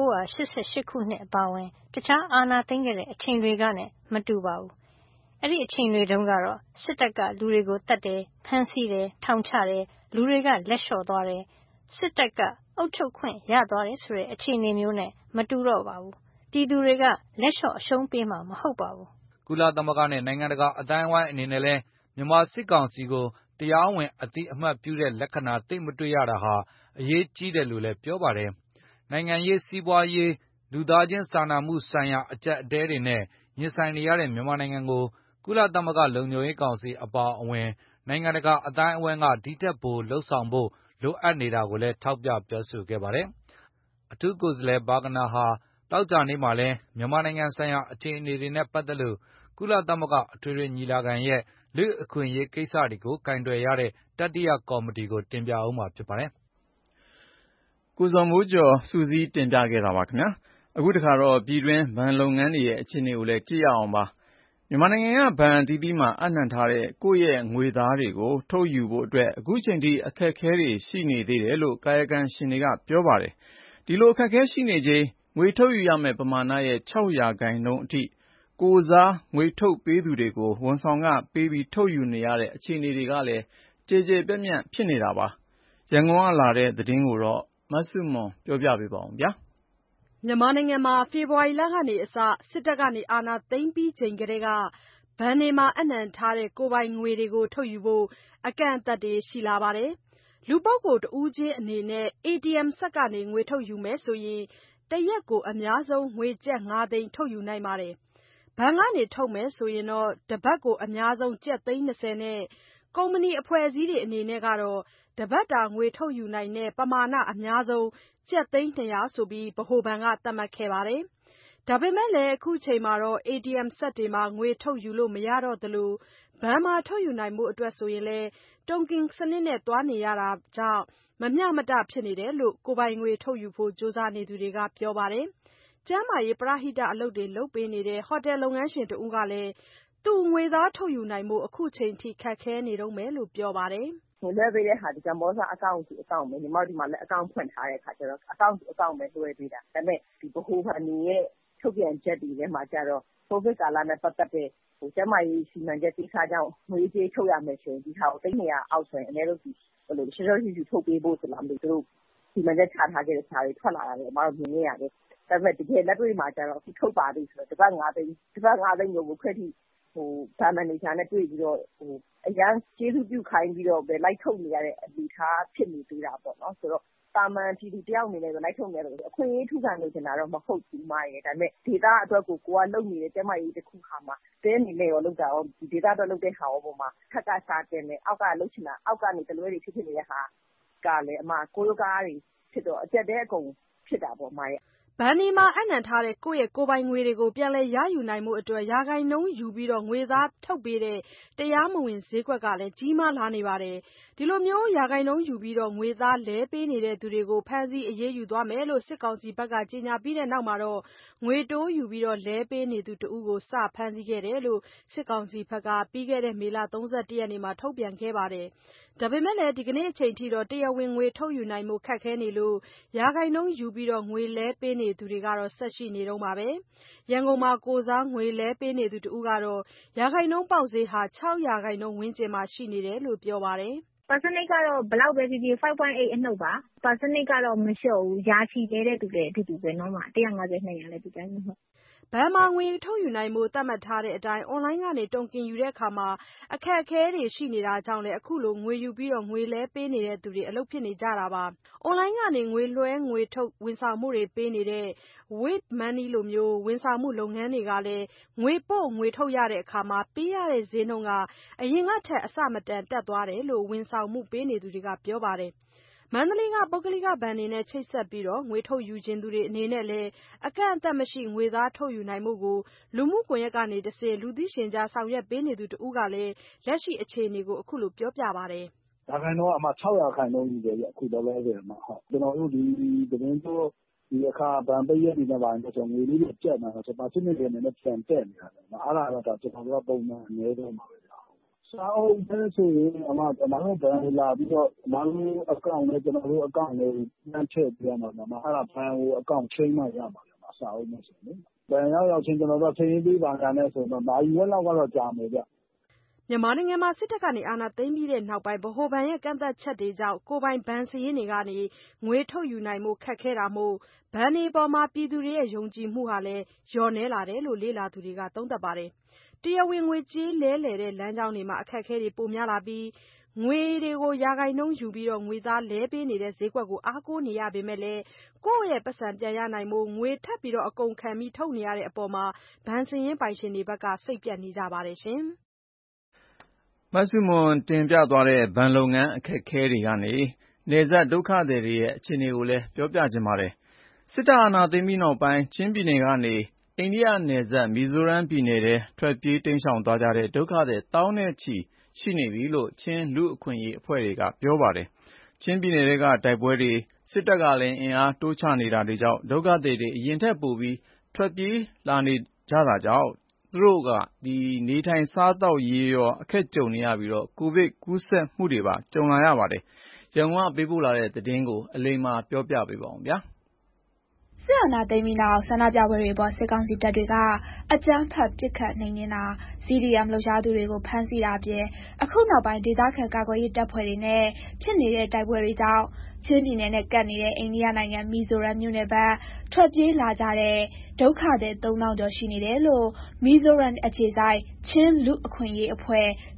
1988ခုနှစ်အပါအဝင်တခြားအာဏာသိမ်းခဲ့တဲ့အချိန်တွေကနဲ့မတူပါဘူးအဲ့ဒီအချိန်တွေတုန်းကတော့စစ်တပ်ကလူတွေကိုတတ်တယ်ဖမ်းဆီးတယ်ထောင်ချတယ်လူတွေကလက်လျှော့သွားတယ်စစ်တပ်ကအုပ်ချုပ်ခွင့်ရသွားတယ်ဆိုတဲ့အခြေအနေမျိုးနဲ့မတူတော့ပါဘူးပြည်သူတွေကလက်လျှော့အရှုံးပေးမှာမဟုတ်ပါဘူးကုလသမဂ္ဂနဲ့နိုင်ငံတကာအတိုင်းအဝိုင်းအနေနဲ့လည်းမြန်မာစစ်ကောင်စီကိုတရားဝင်အသိအမှတ်ပြုတဲ့လက္ခဏာသိမတွေ့ရတာဟာအရေးကြီးတယ်လို့လည်းပြောပါတယ်နိုင်ငံရေးစီးပွားရေးလူသားချင်းစာနာမှုဆိုင်ရာအကျပ်အတည်းတွေနဲ့ရင်ဆိုင်နေရတဲ့မြန်မာနိုင်ငံကိုကုလသမဂ္ဂလုံခြုံရေးကောင်စီအပါအဝင်နိုင်ငံတကာအတိုင်းအဝိုင်းကဒီထက်ပိုလှုပ်ဆောင်ဖို့လိုအပ်နေတာကိုလည်းထောက်ပြပြောဆိုခဲ့ပါတယ်အထူးကိုယ်စားလှယ်ဘာဂနာဟာတောက်ကြနေမှာလဲမြန်မာနိုင်ငံဆိုင်ရာအခြေအနေတွေနဲ့ပတ်သက်လို့ကုလသမဂ္ဂအထွေထွေညီလာခံရဲ့လူ့အခွင့်အရေးကိစ္စတွေကိုကင်တွယ်ရတဲ့တတိယကော်မတီကိုတင်ပြအောင်မှာဖြစ်ပါတယ်။ကိုဇော်မိုးကျော်စူးစီးတင်ပြခဲ့တာပါခင်ဗျာ။အခုတခါတော့ပြည်တွင်းဘဏ်လုပ်ငန်းတွေရဲ့အခြေအနေကိုလည်းကြည့်ရအောင်ပါ။မြန်မာနိုင်ငံကဘဏ်အသီးသီးမှာအနှံထားတဲ့ကိုယ့်ရဲ့ငွေသားတွေကိုထုတ်ယူဖို့အတွက်အခုချိန်ထိအခက်အခဲတွေရှိနေသေးတယ်လို့ကာယကံရှင်တွေကပြောပါတယ်။ဒီလိုအခက်အခဲရှိနေချိန်ငွေထုတ်ယူရမယ့်ပမာဏရဲ့6%အထိကိုယ်စားငွေထုတ်ပေးသူတွေကိုဝန်ဆောင်ခပေးပြီးထုတ်ယူနေရတဲ့အခြေအနေတွေကလည်းကြေကြေပြန့်ပြန့်ဖြစ်နေတာပါ။ရန်ကုန်ကလာတဲ့သတင်းကိုတော့မဆုမွန်ပြောပြပေးပါဦးဗျာ။မြန်မာနိုင်ငံမှာဖေဖော်ဝါရီလကနေအစစစ်တပ်ကနေအာဏာသိမ်းပြီးချိန်ကတည်းကဘဏ်တွေမှာအနှံထားတဲ့ကိုယ်ပိုင်ငွေတွေကိုထုတ်ယူဖို့အကန့်အသတ်တွေရှိလာပါတယ်။လူပုဂ္ဂိုလ်တဦးချင်းအနေနဲ့ ATM စက်ကနေငွေထုတ်ယူမယ်ဆိုရင်တရက်ကိုအများဆုံးငွေကျပ်5သိန်းထုတ်ယူနိုင်ပါတယ်။ဘဏ်ကနေထုတ်မယ်ဆိုရင်တော့တပတ်ကိုအများဆုံးကျပ်သိန်း20နဲ့ကုမ္ပဏီအဖွဲ့အစည်းတွေအနေနဲ့ကတော့တပတ်တာငွေထုတ်ယူနိုင်တဲ့ပမာဏအများဆုံးကျပ်သိန်း200ဆိုပြီးဗဟိုဘဏ်ကသတ်မှတ်ခဲ့ပါတယ်။ဒါပေမဲ့လည်းအခုချိန်မှာတော့ ATM စက်တွေမှာငွေထုတ်ယူလို့မရတော့သလိုဘဏ်မှာထုတ်ယူနိုင်မှုအတွက်ဆိုရင်လည်းတုံကင်စနစ်နဲ့သွားနေရတာကြောင့်မမျှမတဖြစ်နေတယ်လို့ကိုယ်ပိုင်ငွေထုတ်ယူဖို့ကြိုးစားနေသူတွေကပြောပါတယ်။ကျန်းမာရေးပရဟိတအလုပ်တွေလုပ်ပေးနေတဲ့ဟိုတယ်လုပ်ငန်းရှင်တဦးကလည်းသူ့ငွေသားထုတ်ယူနိုင်မှုအခုချိန်ထိခက်ခဲနေတော့မယ်လို့ပြောပါတယ်။လွှဲပေးတဲ့ဟာဒီကမောစာအကောင့်သူအကောင့်ပဲညီမတို့ဒီမှာလည်းအကောင့်ဖွင့်ထားတဲ့အခါကျတော့အကောင့်သူအကောင့်ပဲလွှဲပေးတာဒါပေမဲ့ဒီဗဟိုဘဏ်ရဲ့ထုတ်ပြန်ချက်တွေထဲမှာကျတော့ကိုဗစ်ကာလနဲ့ပတ်သက်တဲ့ကျန်းမာရေးစီမံချက်တိကျကြောင့်ငွေကြေးထုတ်ရမယ်ဆိုရင်ဒီဟာကို300အောက်ဆိုရင်အနည်းဆုံးဒီဘယ်လိုရှင်းရှင်းထုတ်ပေးဖို့ဆိုလားမသိဘူးသူတို့စီမံချက်ချထားခဲ့တဲ့စာတွေထွက်လာတာလေအမတို့မြင်နေရတယ်ဒါပေမဲ့တကယ်လက်တွေ့မှာကျတော့အခုထုတ်ပါပြီဆိုတော့တပတ်5သိန်းကိုခွဲထိဗန်မန်နေဂျာနဲ့တွေ့ပြီးတော့အရန်ကျေးဇူးပြုခိုင်းပြီးတော့ပဲလိုက်ထုတ်နေရတဲ့အနေထားဖြစ်နေသေးတာပေါ့နော်ဆိုတော့တာမန်ပြည်သူတယောက်အနေနဲ့လိုက်ထုတ်နေရတယ်အခွင့်အရေးထုခံနေချင်တာတော့မဟုတ်ဘူးမရဲ့ဒါပေမဲ့ဒေတာအတွက်ကိုကလုပ်နေတဲ့ကျမကြီးတစ်ခုခါမှာတဲအနေနဲ့ရောလုပ်တာရောဒီဒေတာအတွက်လုပ်တဲ့ဟာရောပုံမှာခက်ကစားတင်တယ်အောက်ကလုပ်ချင်တာအောက်ကနေတလွဲတွေဖြစ်နေတဲ့ဟာကလည်းအမကိုလိုကားတွေဖြစ်တော့အကျက်တဲ့အကုန်ဖြစ်တာပေါ့မရဲ့ဘဏ်ဒီမှာအနှံထားတဲ့ကိုယ့်ရဲ့ကိုယ်ပိုင်ငွေတွေကိုပြန်လည်ရယူနိုင်မှုအတွက်ရာဂိုင်နှုန်းယူပြီးတော့ငွေသားထုတ်ပေးတဲ့တရားမဝင်ဈေးကွက်ကလည်းကြီးမားလာနေပါတယ်ဒီလိုမျိုးရာဂိုင်နှုန်းယူပြီးတော့ငွေသားလဲပေးနေတဲ့သူတွေကိုဖမ်းဆီးအရေးယူသွားမယ်လို့စစ်ကောင်စီဘက်ကကြေညာပြီးတဲ့နောက်မှာတော့ငွေတိုးယူပြီးတော့လဲပေးနေသူတဦးကိုစဖမ်းဆီးခဲ့တယ်လို့စစ်ကောင်စီဘက်ကပြီးခဲ့တဲ့မေလ31ရက်နေ့မှာထုတ်ပြန်ခဲ့ပါတယ်ဒါပေမဲ့လည်းဒီကနေ့အချိန်ထိတော့တရားဝင်ငွေထုတ်ယူနိုင်မှုခက်ခဲနေလို့ရာဂိုင်နှုန်းယူပြီးတော့ငွေလဲပေးနေသူတွေကတော့ဆက်ရှိနေတော့မှာပဲရန်ကုန်မှာကိုစားငွေလဲပေးနေသူတဦးကတော့ရာဂိုင်နှုန်းပေါက်ဈေးဟာ6%ဝန်းကျင်မှာရှိနေတယ်လို့ပြောပါတယ် percentage ကတော့ဘယ်လောက်ပဲဖြစ်ဖြစ် 5.8 အနှုတ်ပါ percentage ကတော့မလျှော့ဘူးရာချီလဲတဲ့သူတွေအတူတူပဲเนาะမှာ150 200လည်းဒီတိုင်းမဟုတ်ဘဏ်မှာငွေထုတ်ယူနိုင်ဖို့သတ်မှတ်ထားတဲ့အတိုင်းအွန်လိုင်းကနေတိုကင်ယူတဲ့အခါမှာအခက်အခဲတွေရှိနေတာကြောင့်လည်းအခုလိုငွေယူပြီးငွေလဲပေးနေတဲ့သူတွေအလုပ်ဖြစ်နေကြတာပါ။ အွန်လိုင်းကနေငွေလွှဲငွေထုတ်ဝန်ဆောင်မှုတွေပေးနေတဲ့ Wave Money လိုမျိုးဝန်ဆောင်မှုလုပ်ငန်းတွေကလည်းငွေပို့ငွေထုတ်ရတဲ့အခါမှာပေးရတဲ့ဈေးနှုန်းကအရင်ကထက်အဆမတန်တက်သွားတယ်လို့ဝန်ဆောင်မှုပေးနေသူတွေကပြောပါတယ်။ မန္တလေးကပုဂ္ဂလိကဘဏ်တွေနဲ့ချိတ်ဆက်ပြီးငွေထုတ်ယူချင်သူတွေအနေနဲ့လည်းအကန့်အသတ်မရှိငွေသားထုတ်ယူနိုင်ဖို့ကိုလူမှုကွန်ရက်ကနေတဆင့်လူသိရှင်ကြားဆောင်ရွက်ပေးနေသူတဦးကလည်းလက်ရှိအခြေအနေကိုအခုလိုပြောပြပါတယ်။။ရာခိုင်နှုန်းက6%ယူတယ်အခုလောလောဆယ်မှာ။ကျွန်တော်တို့ဒီသတင်းတိုးဒီအခါဘဏ်ပိတ်ရက်တွေနဲ့ပါနေဆိုငွေလေးတွေပြတ်နေတော့စနစ်တွေနဲ့ပြန်တက်နေတာ။အဲ့ဒါတော့ကျွန်တော်တို့ကပုံမှန်အနည်းဆုံးပါပဲ။စာအုပ်ပဲဆိုရင်ကျွန်တော်တို့ဘဏ်ကိုလာပြီးတော့ကျွန်တော်တို့အကောင့်နဲ့ကျွန်တော်တို့အကောင့်ကိုနှမ်းထည့်ပြရမှာ။အဲ့ဒါဘဏ်ကိုအကောင့်ချိန်မှရမှာ။စာအုပ်နဲ့ဆိုရင်ဘဏ်ရောက်ချင်းကျွန်တော်တို့ထိန်းသိမ်းပါကနဲ့ဆိုတော့နိုင်ဝက်လောက်ကတော့ကြာမယ်ဗျ။မြန်မာနိုင်ငံမှာစစ်တပ်ကအာဏာသိမ်းပြီးနောက်ပိုင်းဗဟိုဘဏ်ရဲ့ကန့်သတ်ချက်တွေကြောင့်ကိုယ်ပိုင်ဘဏ်စာရင်းတွေကနေငွေထုတ်ယူနိုင်ဖို့ခက်ခဲတာမို့ဘဏ်တွေအပေါ်ပြည်သူတွေရဲ့ယုံကြည်မှုဟာလည်းလျော့နည်းလာတယ်လို့လေ့လာသူတွေကသုံးသပ်ပါတယ်။တရားဝင်ငွေကြေးလဲလှယ်တဲ့လမ်းကြောင်းတွေမှာအခက်အခဲတွေပိုများလာပြီးငွေတွေကိုရာခိုင်နှုန်းယူပြီးငွေသားလဲပေးနေတဲ့ဈေးကွက်ကိုအားကိုးနေရပေမဲ့လည်းကိုယ့်ရဲ့ပိုက်ဆံပြန်ရနိုင်ဖို့ငွေထပ်ပြီးအကုန်ခံပြီးထုတ်နေရတဲ့အပေါ်ဘဏ်စာရင်းပိုင်ရှင်တွေဘက်ကစိတ်ပျက်နေကြပါတယ်ရှင်။မဆုမွန်တင်ပြသွားတဲ့ဘဏ်လုပ်ငန်းအခက်အခဲတွေကနေနယ်စပ်ဒုက္ခသည်တွေရဲ့အခြေအနေကိုလည်းပြောပြချင်ပါတယ်။စစ်တပ်အာဏာသိမ်းပြီးနောက်ပိုင်းချင်းပြည်နယ်ကနေအိန္ဒိယနယ်စပ်မီဇိုရမ်ပြည်နယ်ထဲထွက်ပြေးတိမ်းရှောင်သွားကြတဲ့ဒုက္ခသည်သောင်းနဲ့ချီရှိနေပြီလို့ချင်းလူ့အခွင့်အရေးအဖွဲ့တွေကပြောပါတယ်။ချင်းပြည်နယ်ထဲကတိုက်ပွဲတွေစစ်တပ်ကလည်းအင်အားတိုးချနေတာတွေကြောင့်ဒုက္ခသည်တွေအရင်ထက်ပိုပြီးထွက်ပြေးလာနေကြတာကြောင့်သူတို့နေထိုင်စားသောက်ရေးရောအခက်ကြုံနေရပြီးကိုဗစ်ကူးစက်မှုတွေပါကြုံလာရပါတယ်။ရန်ကုန်ကပေးပို့လာတဲ့သတင်းကိုအလိမ္မာပြောပြပေးပါဦးဗျာ။စစ်အာဏာသိမ်းပြီးနောက်ဆန္ဒပြပွဲတွေပေါ်စစ်ကောင်စီတပ်တွေကအကြမ်းဖက်ပစ်ခတ်နှိမ်နင်းတာ CDM လှုပ်ရှားသူတွေကိုဖမ်းဆီးတာအပြင်အခုနောက်ပိုင်းဒေသခံကာကွယ်ရေးတပ်ဖွဲ့တွေနဲ့ဖြစ်နေတဲ့တိုက်ပွဲတွေကြောင့်ချင်းပြည်နယ်နဲ့ကပ်နေတဲ့အိန္ဒိယနိုင်ငံမီဇိုရမ်မြို့နယ်ဘက်ထွက်ပြေးလာကြတဲ့ဒုက္ခသည် 3000 ကျော်ရှိနေတယ်လို့မီဇိုရမ်အခြေစိုက်ချင်းလူ့အခွင့်အရေးအဖွဲ့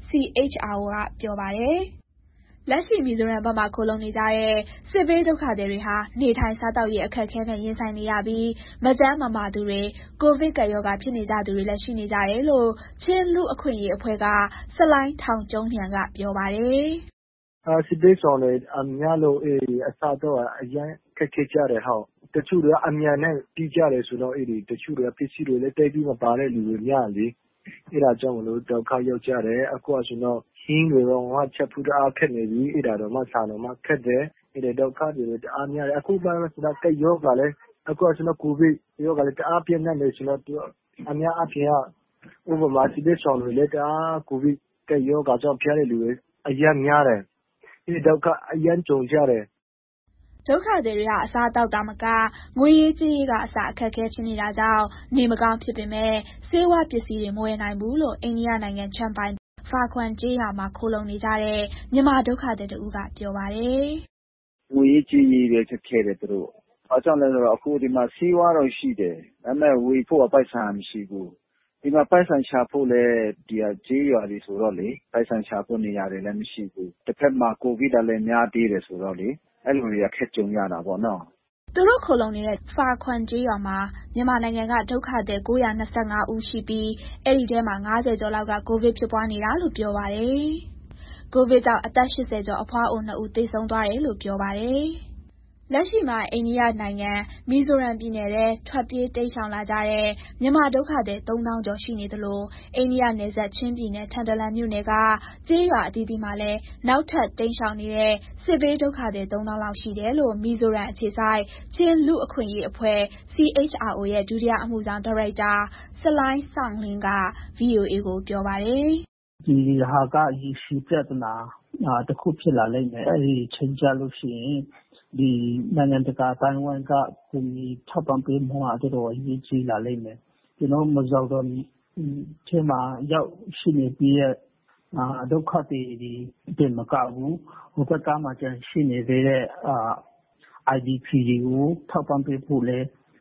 CHRO ကပြောပါတယ်။လက်ရှိမီဇိုရမ်ဘက်မှာခိုလှုံနေကြတဲ့စစ်ဘေးဒုက္ခသည်တွေဟာနေထိုင်စားသောက်ရေးအခက်အခဲနဲ့ရင်ဆိုင်နေရပြီးမကျန်းမမာသူတွေကိုဗစ်ကပ်ရောဂါဖြစ်နေကြသူတွေလည်းရှိနေကြတယ်လို့ချင်းလူ့အခွင့်အရေးအဖွဲ့ကဆလိုင်းထောင်ကျုံးလျန်ကပြောပါတယ်။စစ်ဘေးဆောင်တွေအများလို့အစားတော့အရင်ခက်ခဲကြတယ်ဟုတ်တချို့တွေအမြန်နဲ့ပြီးကြတယ်ဆိုတော့တချို့တွေပစ္စည်းတွေလည်းတိတ်ပြီးမပါတဲ့လူတွေများလေအဲ့ဒါကြောင့်မလို့ဒုက္ခရောက်ကြတယ်အခုဆိုတော့ဟင်းတွေတော့ငါချက်ဖူးတအားခက်နေပြီအဲ့ဒါတော့မှစားတော့မှခက်တယ်အဲ့ဒုက္ခတွေတအားများတယ်အခုမှဆိုတော့ကရောဂါလည်းအခုဆိုတော့ကိုဗစ်ရောဂါလည်းတအားပြင်းနေတယ်ဆိုတော့အများအပြားဥပမာစစ်ဘေးဆောင်တွေလည်းတအားကိုဗစ်ကရောဂါကြောင့်ဖျားတဲ့လူတွေအများများတယ်ဒီဒုက္ခအရင်ကြုံကြတယ်ဒုက္ခသည်တွေဟာအစားအသောက်တာမကငွေရေးကြေးရေးကအစအခက်အခဲဖြစ်နေတာကြောင့်နေမကောင်းဖြစ်ပေမဲ့ဆေးဝါးပစ္စည်းတွေမဝယ်နိုင်ဘူးလို့အိန္ဒိယနိုင်ငံချမ်ပိုင်ဖာခွမ်ကျေးရွာမှာခိုလှုံနေကြတဲ့မြန်မာဒုက္ခသည်တဦးကပြောပါတယ်။ငွေရေးကြေးရေးပဲခက်ခဲတယ်သူတို့။ဘာကြောင့်လဲဆိုတော့အခုဒီမှာဆေးဝါးတော့ရှိတယ်။ဒါပေမဲ့ဝေဖို့ပိုက်ဆံမရှိဘူး။ဒီမှာပိုက်ဆံရှာဖို့လဲဒီကြေးရွာတွေဆိုတော့လေပိုက်ဆံရှာဖို့နေရာတွေလည်းမရှိဘူး။တစ်ဖက်မှာကိုဗစ်ကလည်းများသေးတယ်ဆိုတော့လေအဲ့လိုတွေကခက်ကြုံရတာပေါ့နော်သူတို့ခိုလှုံနေတဲ့ဖာခွမ်ကျေးရွာမှာမြန်မာနိုင်ငံကဒုက္ခသည်925ဦးရှိပြီးအဲ့ဒီထဲမှာ90ကျော်လောက်ကကိုဗစ်ဖြစ်ပွားနေတာလို့ပြောပါတယ်။ကိုဗစ်ကြောင့်အသက်80ကျော်အဖွားအို2ဦးသေဆုံးသွားတယ်လို့ပြောပါတယ်။လက်ရှိမှာအိန္ဒိယနိုင်ငံမီဇိုရမ်ပြည်နယ်ထဲထွက်ပြေးတိမ်းရှောင်လာကြတဲ့မြန်မာဒုက္ခသည်3000ကျော်ရှိနေသလိုအိန္ဒိယနယ်စပ်ချင်းပြည်နယ်ထန်တလန်မြို့နယ်ကကျေးရွာအသီးသီးမှာလည်းနောက်ထပ်တိမ်းရှောင်နေတဲ့စစ်ဘေးဒုက္ခသည်3000လောက်ရှိတယ်လို့မီဇိုရမ်အခြေစိုက်ချင်းလူ့အခွင့်အရေးအဖွဲ့ CHRO ရဲ့ဒုတိယအမှုဆောင်ဒါရိုက်တာဆလိုင်းဆောင်လင်းက VOA ကိုပြောပါတယ်။ဒီဟာကရေရှည်ပြဿနာတစ်ခုဖြစ်လာလိမ့်မယ်အဲ့ဒီချိန်ကြလို့ရှိရင်ဒီနိုင်ငံတကာတိုင်းဝန်ကကူညီထောက်ပံ့ပေးမှုအတော်အရေးကြီးလာလိမ့်မယ်ကျွန်တော်မဇော်တော့ထဲမှာရောက်ရှိနေပြီးဒုက္ခတွေဒီမကဘူးဟိုဘက်ကမှကျန်ရှိနေသေးတဲ့IDP တွေကိုထောက်ပံ့ပေးဖို့လဲ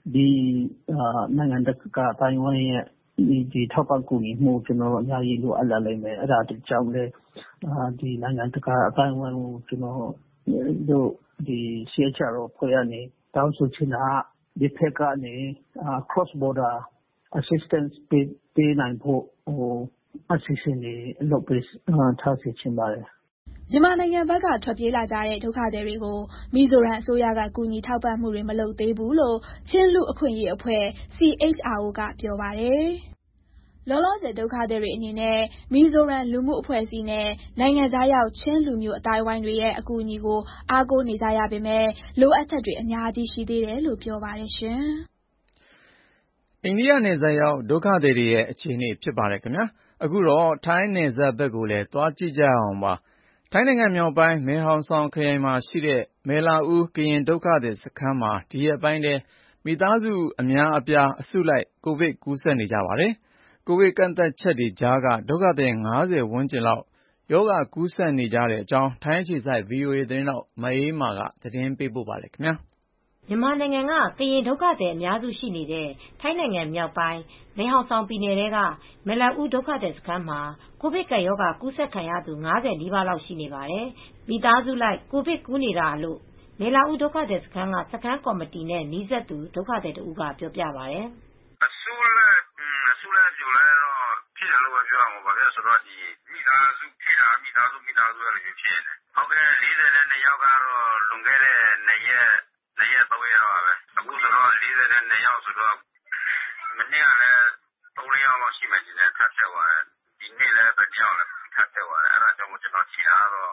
ဒီနိုင်ငံတကာအတိုင်းအဝိုင်းရဲ့ဒီထောက်ပံ့ကူညီမှုကျွန်တော်အများကြီးလိုအပ်လာလိမ့်မယ်အဲ့ဒါတကြောင့်လေဒီနိုင်ငံတကာအတိုင်းအဝိုင်းကိုကျွန်တော်တို့ဒီ CHRO ဖွဲ့ရနေတောင်းဆိုချင်တာဒီဖက်ကနေ cross border assistance ပေးနိုင်ဖို့အစီအစဉ်တွေလုပ်ပေးထားစေချင်ပါတယ်မြန်မာနိုင်ငံဘက်ကထွက်ပြေးလာကြတဲ့ဒုက္ခသည်တွေကိုမီဇိုရမ်အစိုးရကကူညီထောက်ပံ့မှုတွေမလုပ်သေးဘူးလို့ချင်းလူအခွင့်အရေးအဖွဲ့ CHRO ကပြောပါတယ်။လောလောဆယ်ဒုက္ခသည်တွေအနေနဲ့မီဇိုရမ်လူမှုအဖွဲ့အစည်းနဲ့နိုင်ငံခြားရောက်ချင်းလူမျိုးအတိုင်းအဝိုင်းတွေရဲ့အကူအညီကိုအားကိုးနေကြရပေမဲ့လိုအပ်ချက်တွေအများကြီးရှိသေးတယ်လို့ပြောပါတယ်ရှင်။အိန္ဒိယနယ်စပ်ရောက်ဒုက္ခသည်တွေရဲ့အခြေအနေဖြစ်ပါတယ်ခင်ဗျာ။အခုတော့ထိုင်းနယ်စပ်ဘက်ကိုလည်းသွားကြည့်ကြအောင်ပါ။ထိုင်းနိုင်ငံမြောက်ပိုင်းမဲဟောင်ဆောင်ခရိုင်မှာရှိတဲ့မဲလာဦးကရင်ဒုက္ခသည်စခန်းမှာဒီရက်ပိုင်းထဲမိသားစုအများအပြားအစုလိုက်ကိုဗစ်ကူးစက်နေကြပါတယ်။ကိုဗစ်ကန့်သတ်ချက်တွေကြားကဒုက္ခသည်50ဝန်းကျင်လောက်ရောဂါကူးစက်နေကြတဲ့အကြောင်းထိုင်းအခြေစိုက် VOA သတင်းထောက်မအေးမာကသတင်းပေးပို့ပါတယ်ခင်ဗျာ။မြန်မာနိုင်ငံကကရင်ဒုက္ခသည်အများစုရှိနေတဲ့ထိုင်းနိုင်ငံမြောက်ပိုင်းမဲဟောင်ဆောင်ပြည်နယ်ကမဲလာဦးဒုက္ခသည်စခန်းမှာကိုဗစ်ကပ်ရောဂါကူးစက်ခံရသူ50နီးပါးလောက်ရှိနေပါတယ်။မိသားစုလိုက်ကိုဗစ်ကူးနေတာလို့မဲလာဦးဒုက္ခသည်စခန်းကစခန်းကော်မတီနဲ့နီးစပ်သူဒုက္ခသည်တဦးကပြောပြပါတယ်။အဆူလိုက်ကြိုလဲတော့ဖြစ်တယ်လို့ပြောရမှာပါပဲဆိုတော့ဒီမိသားစုဖြစ်တာမိသားစုရလို့ဖြစ်နေတယ်။ဟုတ်ကဲ့42ယောက်ကတော့လွန်ခဲ့တဲ့2ရက်3ရက်ပါပဲ။အခုဆိုတော့42ယောက်ဆိုတော့မနေ့ကလည်း3ယောက်လောက်ရှိမှတင်ထပ်ဆက်သွားတယ်။ဒီနေ့လည်းပဲကြောက်လည်းထပ်ဆက်သွားတယ်။အဲ့ဒါကြောင့်ကျွန်တော်ခြေထားတော့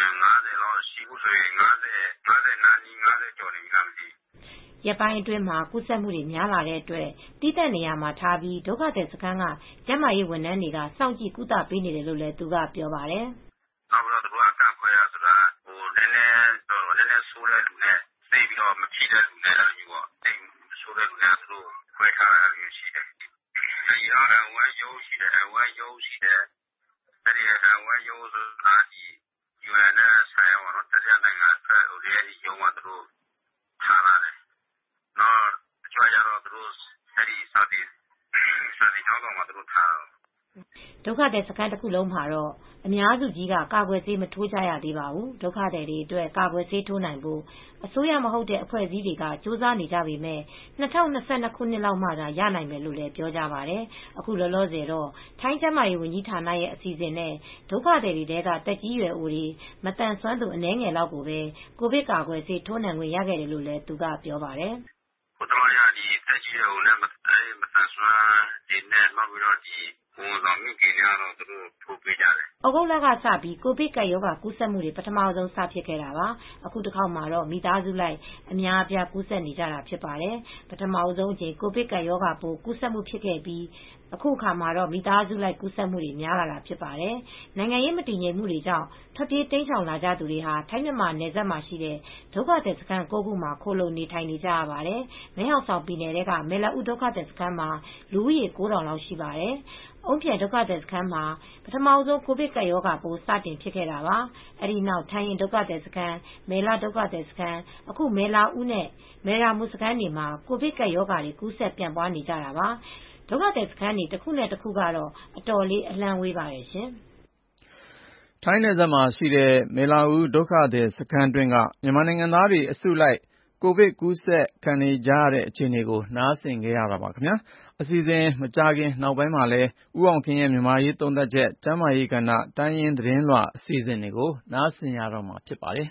50လောက်ရှိဘူးဆိုရင်50နာနီ50ကျော်နေပြီလားမသိ။ရက်ပိုင်းအတွင်းမှာကူးစက်မှုတွေများလာတဲ့အတွက်တိတက်နေရမှာထားပြီးဒုက္ခသည်စခန်းကကျန်းမာရေးဝန်ထမ်းတွေကစောင့်ကြည့်ကုသပေးနေတယ်လို့လည်းသူကပြောပါတယ်။နောက်တော့သူကကခွဲရဆိုတာနည်းနည်းဆိုးတဲ့လူနဲ့သိပြီးတော့မဖြစ်တဲ့လူနဲ့အဲ့လိုမျိုးပေါ့။သိဆိုးတဲ့လူနဲ့သူတို့ခွဲထားတာမျိုးရှိတယ်။ဒီရောဝမ်းရုပ်ရှိတယ်။ဝမ်းရုပ်ရှိတယ်။အဲ့ဒီဝမ်းရုပ်ဆိုတာဒီ UN နဲ့ဆိုင်ရောတော့တရားနိုင်ငံဆက်ဟိုဒီရုံးကသူတို့ထားလာတယ်။နောက်ကြွားကြတော့သူတို့အဲ့ဒီစာတီကျောင်းမှာသူတို့ထားတယ်ဒုက္ခသည်စခန်းတစ်ခုလုံးမှာတော့အများစုကြီးကကာကွယ်ဆေးမထိုးကြရသေးပါဘူးဒုက္ခသည်တွေအတွက်ကာကွယ်ဆေးထိုးနိုင်ဖို့အစိုးရမဟုတ်တဲ့အဖွဲ့အစည်းတွေကစူးစမ်းနေကြပေမဲ့2022ခုနှစ်လောက်မှသာရနိုင်မယ်လို့လည်းပြောကြပါတယ်အခုလောလောဆယ်တော့ထိုင်းကျန်းမာရေးဝန်ကြီးဌာနရဲ့အစီအစဉ်နဲ့ဒုက္ခသည်တွေကတက်ကြီးရွယ်အိုတွေမတန်ဆွမ်းသူအနည်းငယ်လောက်ကိုပဲကိုဗစ်ကာကွယ်ဆေးထိုးနှံခွင့်ရခဲ့တယ်လို့လည်းသူကပြောပါတယ်ကိုတော်ရဒီတက်ကြီးရွယ်အိုနဲ့မတန်ဆွမ်းဒီနဲ့မှပြီးတော့ဒီဝန်ဆောင်မှုကိန်းကတော့သူတို့ထိုးပေးကြတယ်။ဩဂုတ်လကစပြီးကိုဗစ်ကပ်ရောဂါကူးစက်မှုတွေပထမဆုံးစဖြစ်ခဲ့တာပါ။အခုတစ်ခေါက်မှာတော့မိသားစုလိုက်အများအပြားကူးစက်နေကြတာဖြစ်ပါတယ်။ပထမဆုံးအချိန်ကိုဗစ်ကပ်ရောဂါပိုးကူးစက်မှုဖြစ်ခဲ့ပြီးအခုအခါမှာတော့မိသားစုလိုက်ကူးစက်မှုတွေများလာတာဖြစ်ပါတယ်။နိုင်ငံရေးမတည်ငြိမ်မှုတွေကြောင့်ထွက်ပြေးတိမ်းရှောင်လာကြသူတွေဟာထိုင်းမြန်မာနယ်စပ်မှာရှိတဲ့ဒုက္ခသည်စခန်း9ခုမှာခိုလုံနေထိုင်နေကြရပါတယ်။မဲဟောင်ဆောင်ပြည်နယ်ကမဲလာဦးဒုက္ခသည်စခန်းမှာလူဦးရေ9000လောက်ရှိပါတယ်။အုံးပြန်ဒုက္ခသည်စခန်းမှာပထမဆုံးကိုဗစ်ကပ်ရောဂါပိုးစတင်ဖြစ်ခဲ့တာပါ။အဲဒီနောက်ထိုင်းရင်ဒုက္ခသည်စခန်းမဲလာဒုက္ခသည်စခန်းအခုမဲလာဦးနဲ့မဲရာမူစခန်းတွေမှာကိုဗစ်ကပ်ရောဂါတွေကူးစက်ပြန့်ပွားနေကြတာပါ။ဒုက္ခသည်စခန်းတွေတစ်ခုနဲ့တစ်ခုကတော့အတော်လေးအလှမ်းဝေးပါတယ်ရှင်။ထိုင်းနယ်စပ်မှာရှိတဲ့မဲလာဦးဒုက္ခသည်စခန်းတွင်းကမြန်မာနိုင်ငံသားတွေအစုလိုက်ကိုဗစ်ကူးစက်ခံနေကြရတဲ့အခြေအနေကိုနားဆင်ခဲ့ရတာပါခင်ဗျာအစီအစဉ်မကြခင်နောက်ပိုင်းမှာလည်းဦးအောင်ခင်ရဲ့မြန်မာရေးသုံးသပ်ချက်ကျမ်းမာရေးကဏ္ဍတိုင်းရင်းသတင်းလွှာအစီအစဉ်တွေကိုနားဆင်ရတော့မှာဖြစ်ပါတယ်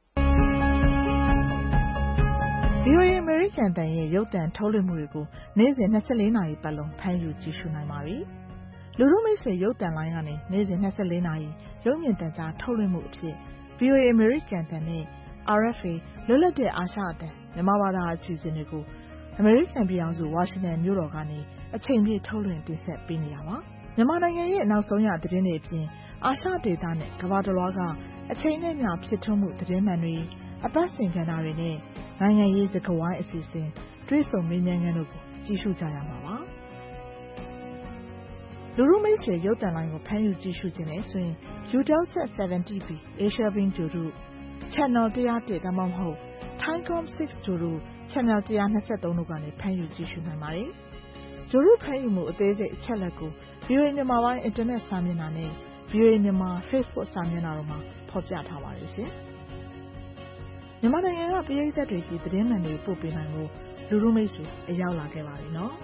VOA အမေရိကန်တန်ရဲ့ရုပ်သံထုတ်လွှင့်မှုတွေကိုနေ့စဉ်24နာရီပတ်လုံးဖမ်းယူကြည့်ရှုနိုင်ပါပြီလူလူမိတ်ဆွေရုပ်သံလိုင်းကနေနေ့စဉ်24နာရီရုပ်မြင်သံကြားထုတ်လွှင့်မှုအဖြစ် VOA အမေရိကန်တန်နဲ့ RFA လွတ်လပ်တဲ့အာရှအသံမြန်မာဘာသာအစီအစဉ်တွေကိုအမေရိကန်ပြည်ထောင်စုဝါရှင်တန်မြို့တော်ကနေအချိန်ပြည့်ထုတ်လွှင့်တင်ဆက်ပေးနေတာပါမြန်မာနိုင်ငံရဲ့နောက်ဆုံးရသတင်းတွေအပြင်အာရှဒေသနဲ့ကမ္ဘာတစ်လွှားကအချိန်နဲ့မျှဖြစ်ထွန်းမှုသတင်းမှန်တွေအပတ်စဉ်ကဏ္ဍတွေနဲ့နိုင်ငံရေးစကားဝိုင်းအစီအစဉ်တွေ့ဆုံမေးမြန်းခန်းတို့ကိုကြည့်ရှုကြရမှာပါလူလူမိတ်ဆွေရုပ်သံလိုင်းကိုဖမ်းယူကြည့်ရှုခြင်းနဲ့ဆိုရင် UTELSAT 70B Asia Beam ဂြိုလ်တု Channel 101ဒါမှမဟုတ် Tiger 6 ဂြိုလ်တုချက်မြောက်123တို့ကနေဖမ်းယူကြည့်ရှုနိုင်ပါတယ်။ဂြိုလ်တုဖမ်းယူမှုအသေးစိတ်အချက်အလက်ကို VOA မြန်မာပိုင်းအင်တာနက်စာမျက်နှာနဲ့ VOA မြန်မာ Facebook စာမျက်နှာတို့မှာဖော်ပြထားပါတယ်ရှင်။မြန်မာနိုင်ငံကပရိသတ်တွေစီသတင်းမှန်တွေပို့ပေးနိုင်ဖို့လူလူမိတ်ဆွေအရောက်လာခဲ့ပါပြီနော်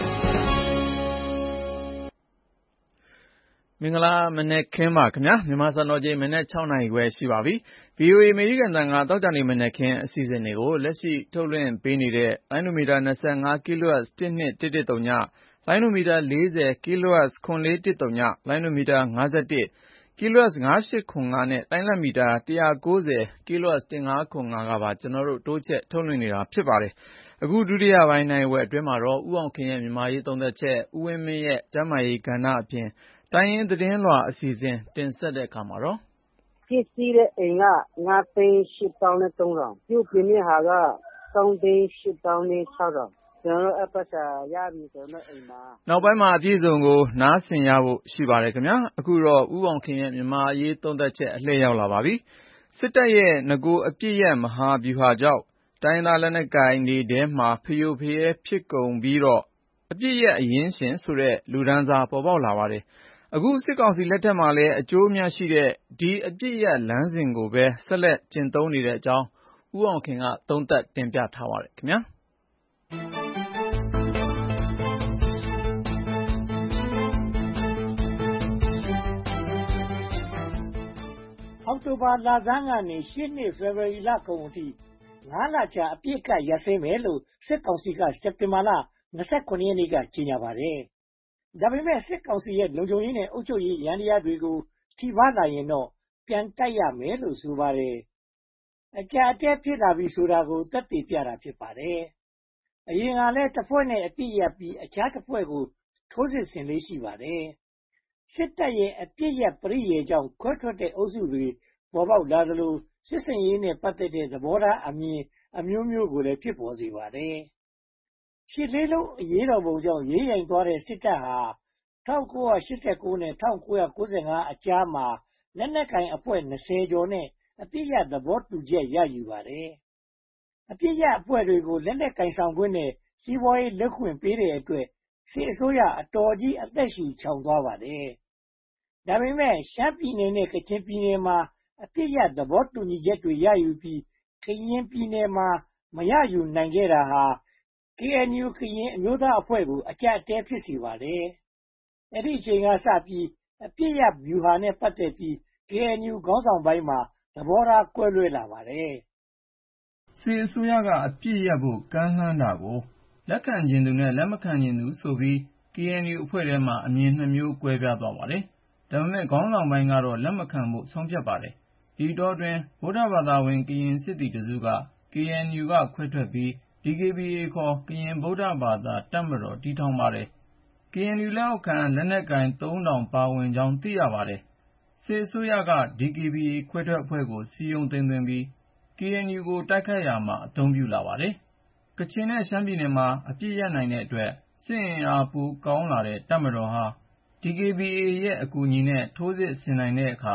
မင်္ဂလာမနက်ခင်းပါခင်ဗျာမြန်မာစံတော်ချိန်မနက်6:00 နာရီခွဲရှိပါပြီ VOA အမေရိကန်တန်ကတောက်ကြနေမနက်ခင်းအစီအစဉ်တွေကိုလက်ရှိထုတ်လွှင့်ပေးနေတဲ့လိုင်းနိုမီတာ25 kHz 1213ညလိုင်းနိုမီတာ40 kHz 9410လိုင်းနိုမီတာ51 kHz 9805နဲ့လိုင်းလက်မီတာ190 kHz 1505ကပါကျွန်တော်တို့တိုးချက်ထုတ်လွှင့်နေတာဖြစ်ပါတယ်အခုဒုတိယပိုင်းနိုင်ဝက်အတွင်းမှာတော့ဦးအောင်ခင်ရဲ့မြန်မာရေးသုံးသက်ချက်ဦးဝင်းမင်းရဲ့ကျမ်းမာရေးကဏ္ဍအပြင်တိုင်းရင်းသတင်းလွှာအစီအစဉ်တင်ဆက်တဲ့အခါမှာတော့ပြည့်စည်တဲ့အိမ်က9,800,300ပြုတ်ပြင်းတဲ့ဟာက3,800,600ကျွန်တော်အပတ်စာရပြီဆိုတော့အိမ်မှာနောက်ပိုင်းမှာအပြည့်စုံကိုနားဆင်ရဖို့ရှိပါတယ်ခင်ဗျာအခုတော့ဦးအောင်ခင်ရဲ့မြန်မာရေးသုံးသက်ချက်အလှည့်ရောက်လာပါပြီစစ်တပ်ရဲ့ငကိုအပြစ်ရဲ့မဟာဗျူဟာကြောင့်တိုင်းသားလက်နက်ကိုင်တွေထဲမှာဖျို့ဖျဲဖြစ်ကုန်ပြီးတော့အပြစ်ရဲ့အရင်းရှင်ဆိုတဲ့လူဒန်းစားပေါ်ပေါက်လာပါတယ်အခုစစ်ကောင်စီလက်ထက်မှာလည်းအကျိုးအမြတ်ရှိတဲ့ဒီအပြစ်ရဲ့လမ်းစဉ်ကိုပဲဆက်လက်ကျင့်သုံးနေတဲ့အကြောင်းဦးအောင်ခင်ကသုံးသပ်တင်ပြထားပါတယ်ခင်ဗျာအောက်တိုဘာလဆန်းကနေရှေ့နှစ်ဖေဖော်ဝါရီလကုန်အထိ9လကြာအပြည့်ကရပ်စဲမယ်လို့စစ်ကောင်စီကစက်တင်ဘာလ29ရက်နေ့ကကြေညာပါတယ်။ဒါပေမဲ့စစ်ကောင်စီရဲ့လုံခြုံရေးနဲ့အုပ်ချုပ်ရေးရန်တရားတွေကိုထိပါလာရင်တော့ပြန်တိုက်ရမယ်လို့ဆိုပါတယ်။အကြအတဲဖြစ်လာပြီဆိုတာကိုသက်သေပြတာဖြစ်ပါတယ်။အရင်ကလည်းတစ်ဖွဲ့နဲ့အပြည့်ရပြီးအခြားတစ်ဖွဲ့ကိုထိုးစစ်ဆင်လေးရှိပါတယ်။စစ်တပ်ရဲ့အပြည့်ရပရိယေကြောင့်ခွဲထွက်တဲ့အုပ်စုတွေပေါ်ပေါက်လာသလိုစစ်စင်ရေးနဲ့ပတ်သက်တဲ့သဘောထားအမြင်အမျိုးမျိုးကိုလည်းဖြစ်ပေါ်စေပါတယ်။ရှစ်လေးလုံးအရေးတော်ပုံကြောင့်ရေးရိုင်သွားတဲ့စစ်တပ်ဟာ1989နဲ့1995အကြားမှာလက်နက်ကိုင်အဖွဲ့20ကျော်နဲ့အပြည့်ရသဘောတူချက်ရယူပါတယ်။အပြည့်ရအဖွဲ့တွေကိုလက်နက်ကင်ဆောင်ခွင့်နဲ့စီးပွားရေးလက်ခွင့်ပေးတဲ့အတွက်စစ်အစိုးရအတော်ကြီးအသက်ရှူချောင်သွားပါတယ်။ဒါပေမဲ့ရှမ်းပြည်နယ်နဲ့ကချင်ပြည်နယ်မှာအပြည့်ရသဘောတူညီချက်တွေရယူပြီးကရင်ပြည်နယ်မှာမရယူနိုင်ခဲ့တာဟာ KNU ကရင်အမျိုးသားအဖွဲ့ကိုအကြက်တဲဖြစ်စေပါတယ်။အဲ့ဒီအချိန်ကစပြီးအပြည့်ရဗျူဟာနဲ့ပတ်သက်ပြီး KNU ခေါင်းဆောင်ပိုင်းမှာသဘောထားကွဲလွဲလာပါတယ်။စစ်အစိုးရကအပြည့်ရဖို့ကမ်းလှမ်းတာကိုလက်ခံခြင်းသူနဲ့လက်မခံခြင်းသူဆိုပြီး KNU အဖွဲ့ထဲမှာအမြင်နှစ်မျိုးကွဲပြားသွားပါတယ်။ဒါပေမဲ့ခေါင်းဆောင်ပိုင်းကတော့လက်မခံဖို့ဆုံးဖြတ်ပါတယ်။ဒီတော့တွင်ဗုဒ္ဓဘာသာဝင်ကရင်စစ်သည်တစုက KNU ကခွဲထွက်ပြီး DKBA ခေါ်ကရင်ဗုဒ္ဓဘာသာတပ်မတော်တည်ထောင်ပါတယ်။ KNU လက်အောက်ခံလက်နက်ကိုင်3000ပါဝင်ကြောင်းသိရပါတယ်။စစ်အစိုးရက DKBA ခွဲထွက်အဖွဲ့ကိုစီယုံသိမ်းသွင်းပြီး KNU ကိုတိုက်ခိုက်ရာမှာအသုံးပြုလာပါတယ်။ကချင်နဲ့ရှမ်းပြည်နယ်မှာအပြစ်ရနိုင်တဲ့အတွက်စစ်အင်အားပိုကောင်းလာတဲ့တပ်မတော်ဟာ DKBA ရဲ့အကူအညီနဲ့ထိုးစစ်ဆင်နိုင်တဲ့အခါ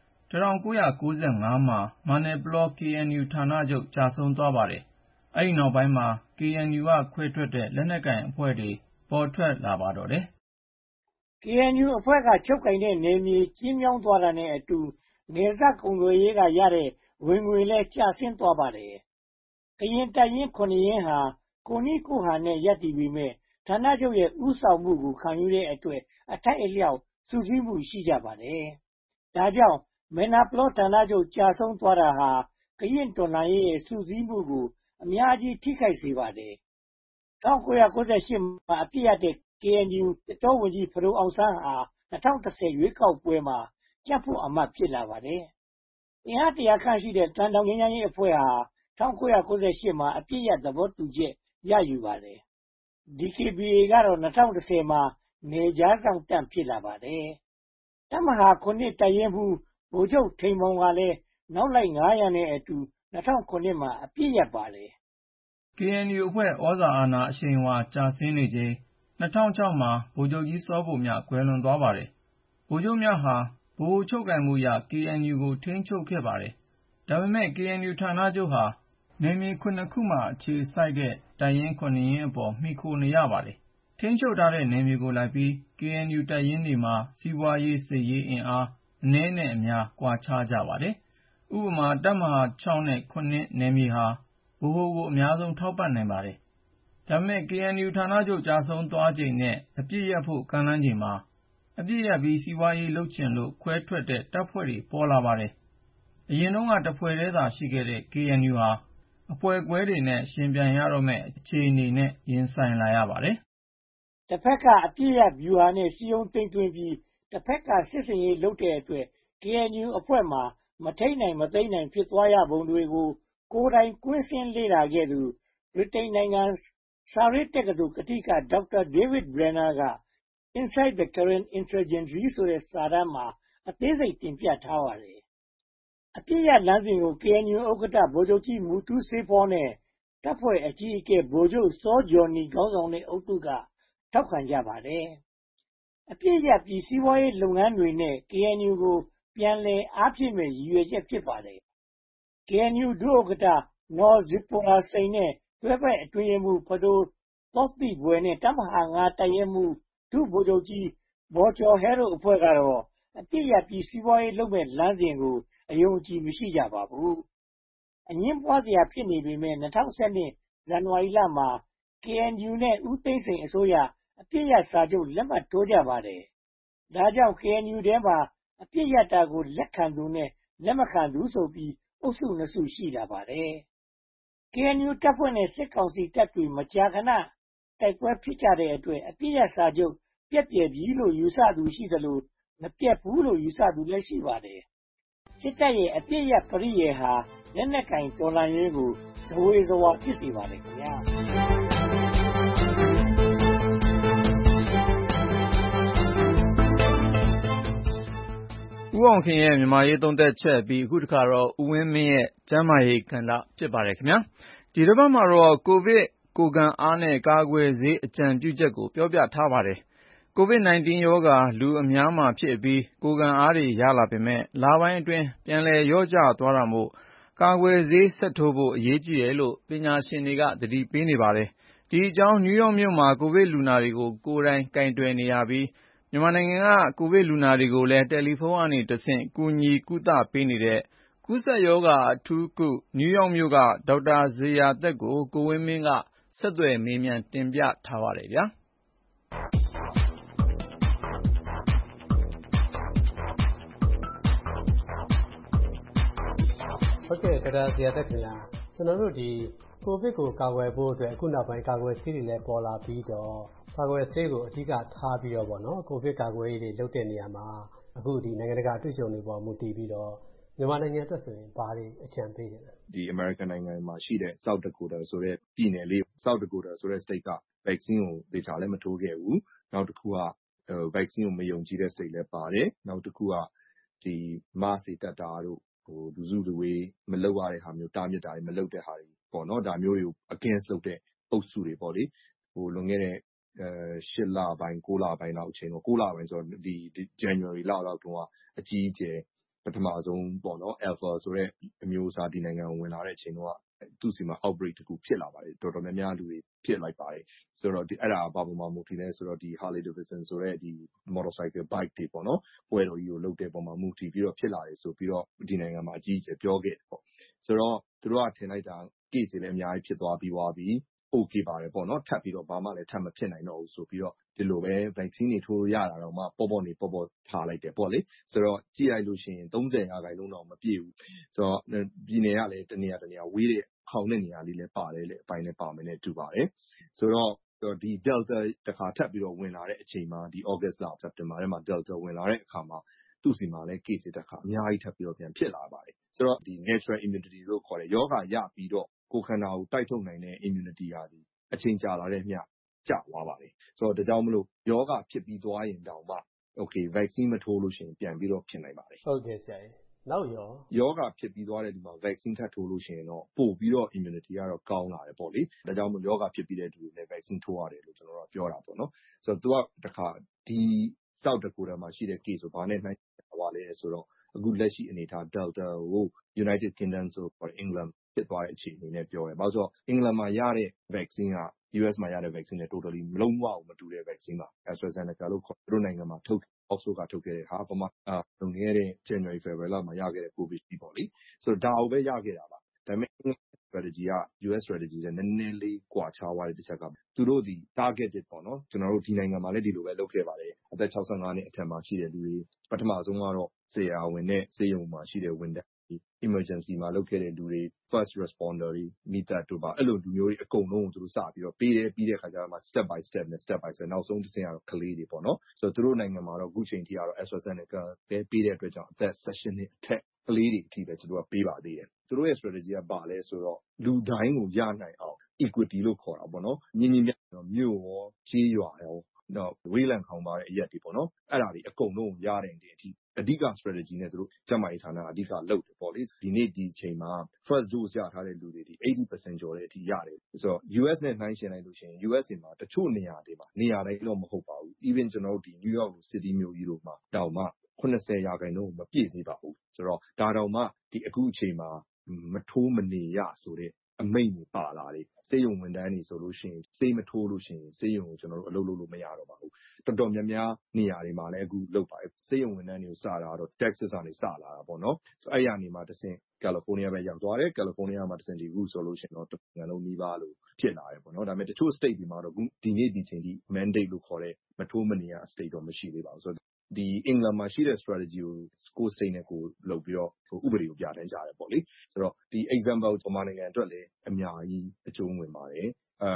1995မှာမာနယ်ပလော KNU ဌာနချုပ်ကျဆုံးသွားပါတယ်။အဲဒီနောက်ပိုင်းမှာ KNU ကခွဲထွက်တဲ့လက်နက်ကိုင်အဖွဲ့တွေပေါ်ထွက်လာပါတော့တယ်။ KNU အဖွဲ့ကချုပ်ကိုင်တဲ့နယ်မြေကျဉ်းမြောင်းသွားတာနဲ့အတူနယ်စပ်ကုန်သွယ်ရေးကရတဲ့ဝင်ငွေလည်းကျဆင်းသွားပါတယ်။ကရင်တပ်ရင်း9ရင်းဟာကိုနီးကိုဟန်နဲ့ရပ်တည်ပြီးမဲ့ဌာနချုပ်ရဲ့ဥဆောင်မှုကိုခံယူတဲ့အတွက်အထိုက်အလျောက်စုစည်းမှုရှိကြပါတယ်။ဒါကြောင့်မယ်နာပလောဌာနချုပ်ကျဆုံးသွားတာဟာကရင်တော်လှန်ရေးရဲ့စုစည်းမှုကိုအများကြီးထိခိုက်စေပါတယ်။1998မှာအပြည့်ရတဲ့ KNU တောဝင်ကြီးဖဒိုအောင်ဆန်းဟာ2010ရွေးကောက်ပွဲမှာကြံ့ဖို့အမတ်ဖြစ်လာပါတယ်။အင်အား100ခန့်ရှိတဲ့တန်တောင်ငြိမ်းချမ်းရေးအဖွဲ့ဟာ1998မှာအပြည့်ရသဘောတူချက်ရယူပါတယ်။ DKBA ကတော့2010မှာနယ်ခြားစောင့်တပ်ဖြစ်လာပါတယ်။တပ်မဟာ9တပ်ရင်းမှူးဗိုလ်ချုပ်ထိန်မောင်ကလည်းနောက်လိုက်900နဲ့အတူ2009မှာအပြည့်ရပါတယ်။ KNU အဖွဲ့ဩဇာအာဏာအရှိန်အဝါကျဆင်းနေချိန်2006မှာဗိုလ်ချုပ်ကြီးစောဘိုမြကွယ်လွန်သွားပါတယ်။ဗိုလ်ချုပ်မြဟာဗဟိုချုပ်ကိုင်မှုအရ KNU ကိုထိန်းချုပ်ခဲ့ပါတယ်။ဒါပေမဲ့ KNU ဌာနချုပ်ဟာနယ်မြေ ခုမှာအခြေစိုက်တဲ့တပ်ရင်း ရင်းအပေါ်မှီခိုနေရပါတယ်။ ထိန်းချုပ်ထားတဲ့နယ်မြေကိုလိုက်ပြီး KNU တပ်ရင်းတွေမှာ စီးပွားရေးစစ်ရေးအင်အား အနည်းနဲ့အများ ကွာခြားကြပါတယ်။ ဥပမာ တပ်မဟာ နဲ့ နယ်မြေဟာ ဗဟိုကို အများဆုံးထောက်ပံ့နိုင်ပါတယ်။ ဒါပေမဲ့ KNU ဌာနချုပ်ကျဆုံးသွားချိန်နဲ့ အပစ်ရပ်ဖို့ကမ်းလှမ်းချိန်မှာ အပစ်ရပ်ပြီး စီးပွားရေးလုပ်ချင်လို့ ခွဲထွက်တဲ့တပ်ဖွဲ့တွေ ပေါ်လာပါတယ်။ အရင်တုန်းက တဖွဲ့တည်းသာရှိခဲ့တဲ့ KNU ဟာ အဖွဲ့ခွဲတွေနဲ့ ယှဉ်ပြိုင်ရတော့မယ့် အခြေအနေနဲ့ ရင်ဆိုင်လာရပါတယ်။ တဘက်က အပစ်ရပ်ဗျူဟာနဲ့ စည်းရုံးသိမ်းသွင်းပြီး တဘက်က စစ်ဆင်ရေးလုပ်တဲ့အတွက် KNU အဖွဲ့မှာ မထိန်းနိုင်မသိမ်းနိုင် ဖြစ်သွားရပုံတွေကို ကိုယ်တိုင်ကွင်းဆင်းလေ့လာခဲ့သူ ဗြိတိန်နိုင်ငံ Surrey တက္ကသိုလ် ကထိက Dr. David Brenner က Inside the Karen Insurgency ဆိုတဲ့ စာတမ်းမှာ အသေးစိတ်တင်ပြထားပါတယ်။ အပစ်ရပ်လမ်းစဉ်ကို KNU ဥက္ကဋ္ဌ ဗိုလ်ချုပ်ကြီးမူတူးဆေးဖောနဲ့ တပ်ဖွဲ့အကြီးအကဲ ဗိုလ်ချုပ်စောဂျော်နီ ခေါင်းဆောင်တဲ့အုပ်စုက ထောက်ခံကြပါတယ်။ အပစ်ရပ်ပြီး စီးပွားရေးလုပ်ငန်းတွေနဲ့ KNU ကို ပြန်လည်အားဖြည့်မယ့် ရည်ရွယ်ချက် ဖြစ်ပါတယ်။ KNU ဒုဥက္ကဋ္ဌ နော်ဇစ်ပိုလာစိန်နဲ့ တွဲဘက်အတွင်းရေးမှူး ပဒိုသောသိဘွယ်နဲ့ တပ်မဟာ တပ်ရင်းမှူး ဒုဗိုလ်ချုပ်ကြီးဘော်ကျော်ဟဲတို့အဖွဲ့ကတော့ အပစ်ရပ်ပြီး စီးပွားရေးလုပ်မယ့်လမ်းစဉ်ကို အယုံအကြည်မရှိကြပါဘူး။ အငြင်းပွားစရာ ဖြစ်နေပေမယ့် ၂၀၁၂ ဇန်နဝါရီမှာ KNU နဲ့ ဦးသိန်းစိန်အစိုးရ အပစ်ရပ်စာချုပ် လက်မှတ်ထိုးကြပါတယ်။ ဒါကြောင့် KNU ထဲမှာ အပစ်ရပ်တာကို လက်ခံသူနဲ့ လက်မခံသူဆိုပြီး အုပ်စု စု ရှိလာပါတယ်။ KNU တပ်ဖွဲ့နဲ့ စစ်ကောင်စီတပ်တွေ မကြာခဏ တိုက်ပွဲဖြစ်ကြတဲ့အတွက် အပစ်ရပ်စာချုပ် ပျက်ပြယ်ပြီလို့ ယူဆသူရှိသလို မပျက်ဘူးလို့ ယူဆသူလည်း ရှိပါတယ်။ စစ်တပ်ရဲ့ အပစ်ရပ်ပရိယာယ်ဟာ လက်နက်ကိုင်တော်လှန်ရေးကို ဇဝေဇဝါ ဖြစ်စေပါတယ်ခင်များ။ဦးအောင်ခင်ရဲ့ မြန်မာ့အရေးသုံးသပ်ချက်အပြီး အခုတခါတော့ ဦးဝင်းမင်းရဲ့ ကျန်းမာရေးကဏ္ဍ ဖြစ်ပါတယ်။ ဒီတပတ်မှာတော့ ကိုဗစ်ကိုယ်ခံအားနဲ့ ကာကွယ်ဆေးအကြံပြုချက်ကို ပြောပြထားပါတယ်။ COVID-19 ရောဂါ လူအများမှာဖြစ်အပြီး ကိုယ်ခံအားတွေ ရလာပေမယ့် လပိုင်းအတွင်း ပြန်လည်လျော့ကျသွားတာမို့ ကာကွယ်ဆေးဆက်ထိုးဖို့ အရေးကြီးတယ်လို့ ပညာရှင်တွေက သတိပေးနေပါတယ်။ ဒီအကြောင်း နယူးယောက်မြို့မှာ ကိုဗစ်လူနာတွေကို ကိုယ်တိုင်ကိုင်တွယ်နေရပြီး မြန်မာနိုင်ငံက ကိုဗစ်လူနာတွေကိုလည်း တယ်လီဖုန်းကတဆင့် ကူညီကုသပေးနေတဲ့ ကူးစက်ရောဂါအထူးကု နယူးယောက်မြို့က ဒေါက်တာဇေယျာသက်ကို ကိုဝင်းမင်းက ဆက်သွယ်မေးမြန်း တင်ပြထားပါတယ်။ ဒေါက်တာဇေယျာသက် ခင်ဗျား ကျနော်တို့ ကိုဗစ်ကို ကာကွယ်ဖို့အတွက် အခုနောက်ပိုင်း ကာကွယ်ဆေးတွေလည်း ပေါ်လာပြီးတော့ ကာကွယ်ဆေးကို အဓိကထားပြီးတော့ ကိုဗစ်ကာကွယ်ရေးတွေ လုပ်တဲ့နေရာမှာ အခုနိုင်ငံတကာအတွေ့အကြုံတွေပေါ် မူတည်ပြီးတော့ မြန်မာနိုင်ငံအတွက်ဆိုရင် ဘာတွေအကြံပေးချင်လဲ။အမေရိကန်နိုင်ငံမှာရှိတဲ့ South Dakota ဆိုတဲ့ ပြည်နယ်လေး South Dakota ဆိုတဲ့ State က Vaccine ကို သေချာလည်း မထိုးခဲ့ဘူး။ နောက်တခုက Vaccine ကို မယုံကြည်တဲ့ State လည်းပါတယ်။ နောက်တခုက Mask တွေတပ်တာတို့ လူစုလူဝေး မလုပ်ရတဲ့ဟာမျိုး တားမြစ်တာတွေ မလုပ်တဲ့ဟာတွေ ဒါမျိုးတွေကို Against လုပ်တဲ့အုပ်စုတွေပေါ့လေ။ လွန်ခဲ့တဲ့ 8 လပိုင်း 9 လပိုင်းလောက်အချိန်တုန်းက 9 လပိုင်းဆိုတော့ ဇန်နဝါရီလလောက်တုန်းက အကြီးအကျယ် ပထမဆုံး Alpha ဆိုတဲ့အမျိုးအစား ဒီနိုင်ငံကိုဝင်လာတဲ့အချိန်တုန်းက သူ့ဆီမှာ Outbreak တခုဖြစ်လာပါတယ်။ တော်တော်များများလူတွေ ဖြစ်လိုက်ပါတယ်။ ဆိုတော့ အဲဒါဘာပေါ်မှာ မူတည်လဲဆိုတော့ Harley Davidson ဆိုတဲ့ Motorcycle Bike တွေပေါ့နော် ပွဲတော်ကြီးကိုလုပ်တဲ့အပေါ်မှာ မူတည်ပြီးတော့ ဖြစ်လာတယ်ဆိုပြီးတော့ ဒီနိုင်ငံမှာ အကြီးအကျယ်ပြောခဲ့တယ်ပေါ့။ ဆိုတော့ သူတို့ကထင်လိုက်တာ Case တွေလည်း အများကြီးဖြစ်သွားပြီးသွားပြီ။ Okay ပါတယ်ပေါ့နော်။ ထပ်ပြီးတော့ ဘာမှလည်း ထပ်မဖြစ်နိုင်တော့ဘူးဆိုပြီးတော့ ဒီလိုပဲ Vaccine တွေထိုးလို့ရတာတောင်မှ ပေါ့နေပေါ့ပေါ့ထားလိုက်တယ်ပေါ့လေ။ ဆိုတော့ ကြည့်လိုက်လို့ရှိရင် ၃၀% တောင်မပြည့်ဘူး။ ဆိုတော့ ပြည်နယ်ကလည်း တနေရာတနေရာ ဝေးတဲ့ ခေါင်တဲ့နေရာလေးလည်း ပါမယ်နဲ့ တူပါတယ်။ ဆိုတော့ ဒီ Delta တခါထပ်ပြီးတော့ ဝင်လာတဲ့အချိန်မှာ ဒီ August လ စက်တင်ဘာထဲမှာ Delta ဝင်လာတဲ့အခါမှာ သူ့ဆီမှာလည်း Case တွေတခါ အများကြီးထပ်ပြီးတော့ ပြန်ဖြစ်လာပါတယ်။ ဆိုတော့ Natural Immunity လို့ခေါ်တဲ့ ရောဂါရပြီးတော့ ကိုယ်ခန္ဓာကို တိုက်ထုတ်နိုင်တဲ့ Immunity ဟာ အချိန်ကြာလာတဲ့အမျှ ကျသွားပါတယ်။ ဆိုတော့ ဒါကြောင့်မို့လို့ ရောဂါဖြစ်ပြီးသွားရင်တောင်မှ Vaccine မထိုးလို့ရှိရင် ပြန်ပြီးတော့ ဖြစ်နိုင်ပါတယ်။ဟုတ်ကဲ့ဆရာရေ နောက်ရော။ရောဂါဖြစ်ပြီးသွားတဲ့လူမှာ Vaccine ထပ်ထိုးလို့ရှိရင်တော့ ပိုပြီးတော့ Immunity ကတော့ ကောင်းလာတယ်ပေါ့လေ။ ဒါကြောင့်မို့ ရောဂါဖြစ်ပြီးတဲ့လူတွေလည်း Vaccine ထိုးရတယ်လို့ ကျနော်တို့က ပြောတာပေါ့နော်။ ဆိုတော့ သူကတခါ ဒီ South Dakota မှာရှိတဲ့ Case ကို ဘာနဲ့နှိုင်းယှဉ်သွားလဲဆိုတော့ အခုလက်ရှိအနေအထား Delta ကို United Kingdom တို့ အင်္ဂလန်ဖြစ်သွားတဲ့အခြေအနေနဲ့ပြောတယ်။ဘာလို့ဆိုတော့အင်္ဂလန်မှာရတဲ့ vaccine က US မှာရတဲ့ vaccine နဲ့ totally လုံးဝမတူတဲ့ vaccine ပါ AstraZeneca လို့ခေါ်သူတို့နိုင်ငံမှာထုတ် Oxford ကထုတ်ခဲ့တဲ့ဟာပမာလွန်ခဲ့တဲ့ January February လမှာရခဲ့တဲ့ Covishield ပေါ့လေဆိုတော့ဒါကိုပဲရခဲ့တာပါဒါပေမဲ့ strategy က US strategy နဲ့နည်းနည်းလေးကွာခြားသွားတဲ့တစ်ချက်ကသူတို့ဒီ targeted ပေါ့နော်ကျွန်တော်တို့ဒီနိုင်ငံမှာလည်းဒီလိုပဲလုပ်ခဲ့ပါတယ်အသက်65နှစ်အထက်မှာရှိတဲ့လူတွေပထမဆုံးကတော့ဆရာဝန်နဲ့ဆေးရုံမှာရှိတဲ့ဝန်ထမ်းemergency မှာလုပ်ခဲ့တဲ့လူတွေ first responder တွေမိသက်တို့ပါအဲ့လိုလူမျိုးတွေအကုန်လုံးကိုသူတို့စပြီးတော့ပေးတယ်ပြီးတဲ့ခါကျတော့မှ step by step နောက်ဆုံးတစ်ဆင့်ကတော့ကလေးတွေပေါ့နော်ဆိုတော့သူတို့နိုင်ငံမှာတော့အခုချိန်ထိကတော့ AstraZeneca ပဲပေးတဲ့အတွက်ကြောင့်အသက်16နှစ်အထက်ကလေးတွေအထိပဲသူတို့ကပေးပါသေးတယ်သူတို့ရဲ့ strategy ကပါလဲဆိုတော့လူတိုင်းကိုရနိုင်အောင် equity လို့ခေါ်တာပေါ့နော်ညီညီမျှမျှမြို့ရောကြေးရွာရောတော့ဝေးလံခေါင်ပါတဲ့အရက်တွေပေါ့နော်အဲ့ဒါတွေအကုန်လုံးရတဲ့အထိအဓိက strategy နဲ့သူတို့ကျန်းမာရေးဌာနအဓိကလုပ်တယ်ပေါ့လေဒီနေ့ဒီချိန်မှာ first dose ရထားတဲ့လူတွေဒီ 80% ကျော်တဲ့အထိရတယ်ဆိုတော့ US နဲ့နှိုင်းယှဉ်လိုက်လို့ရှိရင် US တွေမှာတချို့နေရာတွေမှာနေရာတိုင်းတော့မဟုတ်ပါဘူး even ကျွန်တော်တို့ဒီ New York City မြို့ကြီးတို့မှာတောင်မှ 80% မပြည့်သေးပါဘူးဆိုတော့ဒါတောင်မှဒီအခုအချိန်မှာမထိုးမနေရဆိုတဲ့အမိန့်တွေပါလာတယ်ဆေးရုံဝန်ထမ်းတွေဆိုလို့ရှိရင်ဆေးမထိုးလို့ရှိရင်ဆေးရုံကိုကျွန်တော်တို့အလုပ်လုပ်လို့မရတော့ပါဘူးတော်တော်များများနေရာတွေမှာလည်းအခုလုပ်ပါတယ်ဆေးရုံဝန်ထမ်းတွေကိုစတာတော့ Texas ကနေစလာတာပေါ့နော်ဆိုအဲ့ရနေမှာတဆင့် California ပဲရောက်သွားတယ် California မှာတဆင့်ဒီခုဆိုလို့ရှိရင်တော့နိုင်ငံလုံးနီးပါးလို့ဖြစ်လာတယ်ပေါ့နော်ဒါပေမဲ့တချို့ state တွေမှာတော့ဒီနေ့ဒီချိန်ထိ mandate လို့ခေါ်တဲ့မထိုးမနေရ state တော့မရှိသေးပါဘူးဆိုတော့ဒီအင်္ဂလန်မှာရှိတဲ့ strategy ကို state နဲ့ကိုလုပ်ပြီးတော့ဥပဒေကိုပြဋ္ဌာန်းကြတယ်ပေါ့လေဆိုတော့ဒီ example မြန်မာနိုင်ငံအတွက်လည်းအများကြီးအကျုံးဝင်ပါတယ်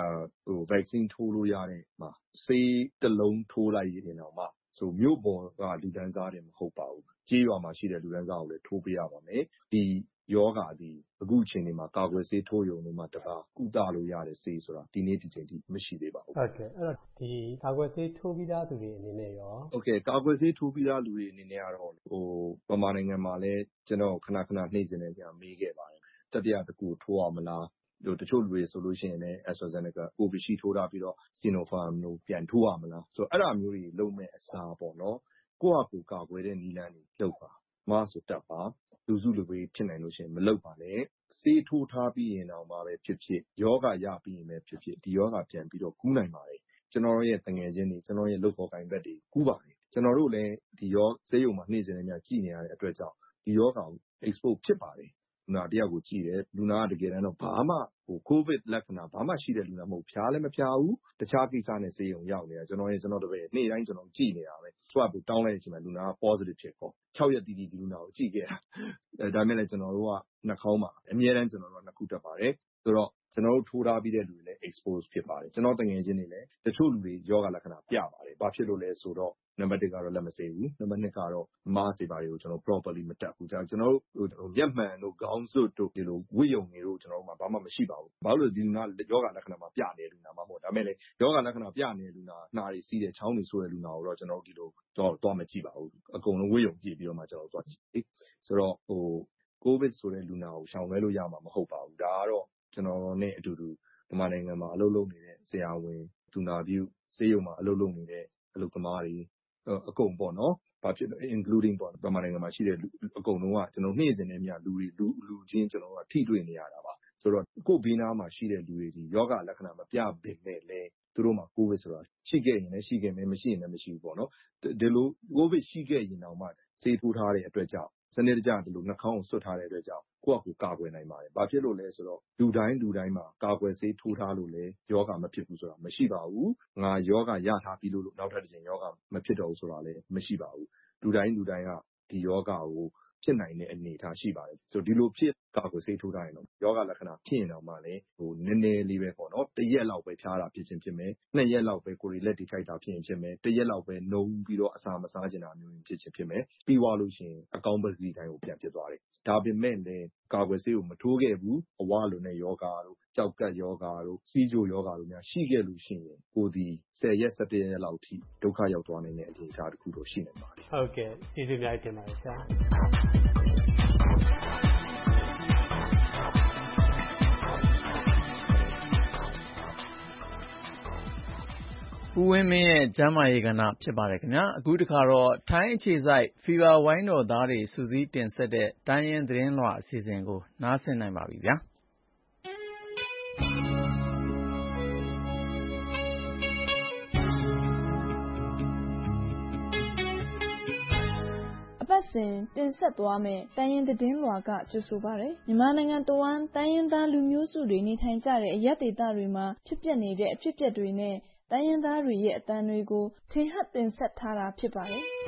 vaccine ထိုးလို့ရတဲ့မှာဆေးတစ်လုံးထိုးလိုက်ရင်တော့မှဆိုမြို့ပေါ်ကလူတန်းစားတွေမဟုတ်ပါဘူးကြေးရွာမှာရှိတဲ့လူတန်းစားကိုလည်းထိုးပေးရပါမယ်ဒီယောဂါဒီအခုအချိန်ဒီမှာကာကွယ်ဆေးထိုးရုံနဲ့မှတပါကုသလို့ရတဲ့ဆေးဆိုတာဒီနေ့ဒီချိန်ထိမရှိသေးပါဘူးဟုတ်ကဲ့အဲ့တော့ဒီကာကွယ်ဆေးထိုးပြီးသားသူတွေအနေနဲ့ရောဟုတ်ကဲ့ကာကွယ်ဆေးထိုးပြီးသားလူတွေအနေနဲ့ကတော့ဗမာနိုင်ငံမှာလည်းကျွန်တော်ခဏနှိမ့်စင်နေကြမေးခဲ့ပါတယ်တတိယတစ်ခုထိုးရမလားတချို့လူတွေဆိုလို့ရှိရင်လည်း AstraZeneca Covishield ထိုးထားပြီးတော့ Sinopharm တို့ပြန်ထိုးရမလားဆိုတော့အဲ့ဒါမျိုးတွေလုပ်မဲ့အစားပေါ့နော်ကိုယ့်ဟာကိုယ်ကာကွယ်တဲ့နည်းလမ်းတွေလုပ်ပါမဆိုတတ်ပါလူစုလူဝေးဖြစ်နိုင်လို့ရှိရင်မလုပ်ပါနဲ့ဆေးထိုးထားပြီးရင်တော့မှပဲဖြစ်ဖြစ်ယောဂရပြီးရင်ပဲဖြစ်ဖြစ်ဒီယောဂပြန်ပြီးတော့ကူးနိုင်ပါတယ်ကျွန်တော်ရဲ့တငယ်ချင်းတွေကျွန်တော်ရဲ့လုပ်ဖော်ကိုင်ဘက်တွေကူးပါတယ်ကျွန်တော်တို့လည်းဒီဆေးရုံမှာနေ့စဉ်နဲ့ကြည့်နေရတဲ့အတွက်ကြောင့်ဒီယောဂကို expose ဖြစ်ပါတယ်လူနာတယောက်ကိုကြည့်တယ်လူနာကတကယ်တမ်းတော့ဘာမှကိုဗစ်လက္ခဏာဘာမှရှိတဲ့လူနာမဟုတ်ဖျားလည်းမဖျားဘူးတခြားကိစ္စနဲ့ဆေးရုံရောက်နေတာကျွန်တော်တပည့်နေ့တိုင်းကျွန်တော်ကြည့်နေတာပဲ swab ကိုတောင်းလိုက်တဲ့အချိန်မှာလူနာက positive ဖြစ်ပေါ့6ရက်တီးတီးဒီလူနာကိုကြည့်ခဲ့တာဒါမဲ့လည်းကျွန်တော်တို့ကနှာခေါင်းမှာအများတန်းကျွန်တော်တို့ကနှစ်ခုတက်ပါတယ်ဆိုတော့ကျွန်တော်တို့ထိုးထားပြီးတဲ့လူတွေလည်း expose ဖြစ်ပါတယ်ကျွန်တော်တငယ်ချင်းတွေလည်းတချို့လူတွေယောဂလက္ခဏာပြပါတယ်ဘာဖြစ်လို့လဲဆိုတော့နံပါတ်1ကတော့လက်မဆေးဘူးနံပါတ်2ကတော့ mask တွေပါတွေကိုကျွန်တော် properly မတပ်ဘူးကျွန်တော်တို့မျက်မှန်တို့ခေါင်းစွပ်တို့ဒီလိုဝိယုံတွေတို့ကျွန်တော်တို့မှာဘာမှမရှိပါဘူးဘာလို့လဲဒီလူနာယောဂလက္ခဏာမှာပြနေလူနာမှာပေါ့ဒါမဲ့လေယောဂလက္ခဏာပြနေလူနာနှာတွေစီးတယ်ချောင်းတွေဆိုးတဲ့လူနာကိုတော့ကျွန်တော်တို့ဒီလိုတော့မကြည့်ပါဘူးအကုန်လုံးဝိယုံကြည့်ပြီးတော့မှကျွန်တော်တို့သွားကြည့်ဆိုတော့ကိုဗစ်ဆိုတဲ့လူနာကိုရှောင်လွှဲလို့ရမှာမဟုတ်ပါဘူးဒါကတော့ကျွန်တော်နဲ့အတူတူမြန်မာနိုင်ငံမှာအလုပ်လုပ်နေတဲ့ဆရာဝန်သူနာပြုဆေးရုံမှာအလုပ်လုပ်နေတဲ့အလုပ်သမားတွေအကုန်ပေါ့နော်ဘာဖြစ်လို့ including ပေါ့မြန်မာနိုင်ငံမှာရှိတဲ့အကုန်လုံးကကျွန်တော်နေ့စဉ်နဲ့မျှလူချင်းကျွန်တော်တို့ကထိတွေ့နေရတာပါဆိုတော့ကိုယ့်ဘေးနားမှာရှိတဲ့လူတွေဒီယောဂလက္ခဏာမပြပေမဲ့လည်းသူတို့မှာကိုဗစ်ဆိုတာရှိခဲ့ရင်လည်းရှိခဲ့မယ်မရှိရင်လည်းမရှိဘူးပေါ့နော်ဒီလိုကိုဗစ်ရှိခဲ့ရင်တော့မှဆေးထိုးထားတဲ့အတွက်ကြောင့်စနစ်တကျဒီလိုနှာခေါင်းကိုဆွတ်ထားတဲ့အတွက်ကြောင့်ကိုယ့်အကူကာကွယ်နိုင်ပါတယ်ဘာဖြစ်လို့လဲဆိုတော့လူတိုင်းမှာကာကွယ်ဆေးထိုးထားလို့လည်းယောဂမဖြစ်ဘူးဆိုတာမရှိပါဘူးငါယောဂရထားပြီးလို့နောက်ထပ်တစ်ချိန်ယောဂမဖြစ်တော့ဘူးဆိုတာလည်းမရှိပါဘူးလူတိုင်းကဒီယောဂကိုဖြစ်နိုင်တဲ့အနေအထားရှိပါတယ်ဆိုတော့ဒီလိုဖြစ်ကာကွယ်ဆေးထိုးထားရင်တော့ယောဂလက္ခဏာဖြစ်ရင်တော့မှလည်းနည်းနည်းလေးပဲပေါ့နော်တစ်ရက်လောက်ပဲဖျားတာဖြစ်ခြင်းဖြစ်မယ်2ရက်လောက်ပဲကိုယ်တွေလက်တွေခိုက်တာဖြစ်ရင်ဖြစ်မယ်တစ်ရက်လောက်ပဲနှုံပြီးတော့အစာမစားကျင်တာမျိုးဖြစ်ခြင်းဖြစ်မယ်ပြီးသွားလို့ရှိရင်အကောင်းပကတိတိုင်းကိုပြန်ဖြစ်သွားတယ်ဒါပေမဲ့လည်းကာကွယ်ဆေးကိုမထိုးခဲ့ဘူးအဝလိုနဲ့ယောဂတို့ကြောက်ကပ်ယောဂတို့စီးကျိုယောဂတို့များရှိခဲ့လို့ရှိရင်ကိုဒီ10ရက်17ရက်လောက်ထိဒုက္ခရောက်သွားနိုင်တဲ့အနေအထားတစ်ခုတော့ရှိနေပါတယ်ဟုတ်ကဲ့ကျေးဇူးများတင်ပါတယ်ဆရာဦးဝင်းမင်းရဲ့ကျမ်းမာရေးကဏ္ဍဖြစ်ပါတယ်ခင်ဗျာအခုတခါတော့ထိုင်းအခြေစိုက် Fever ဝိုင်းတော်သားတွေစူးစီးတင်ဆက်တဲ့တိုင်းရင်းသတင်းလွှာအစီအစဉ်ကိုနားဆင်နိုင်ပါပြီဗျာစဉ်တင်ဆက်သွားမယ့်တိုင်းရင်းသတင်းလွှာကကြိုဆိုပါတယ်။မြန်မာနိုင်ငံတဝန်းတိုင်းရင်းသားလူမျိုးစုတွေနေထိုင်ကြတဲ့အရပ်ဒေသတွေမှာဖြစ်ပျက်နေတဲ့အဖြစ်အပျက်တွေနဲ့တိုင်းရင်းသားတွေရဲ့အသံတွေကိုထင်ဟပ်တင်ဆက်ထားတာဖြစ်ပါတယ်။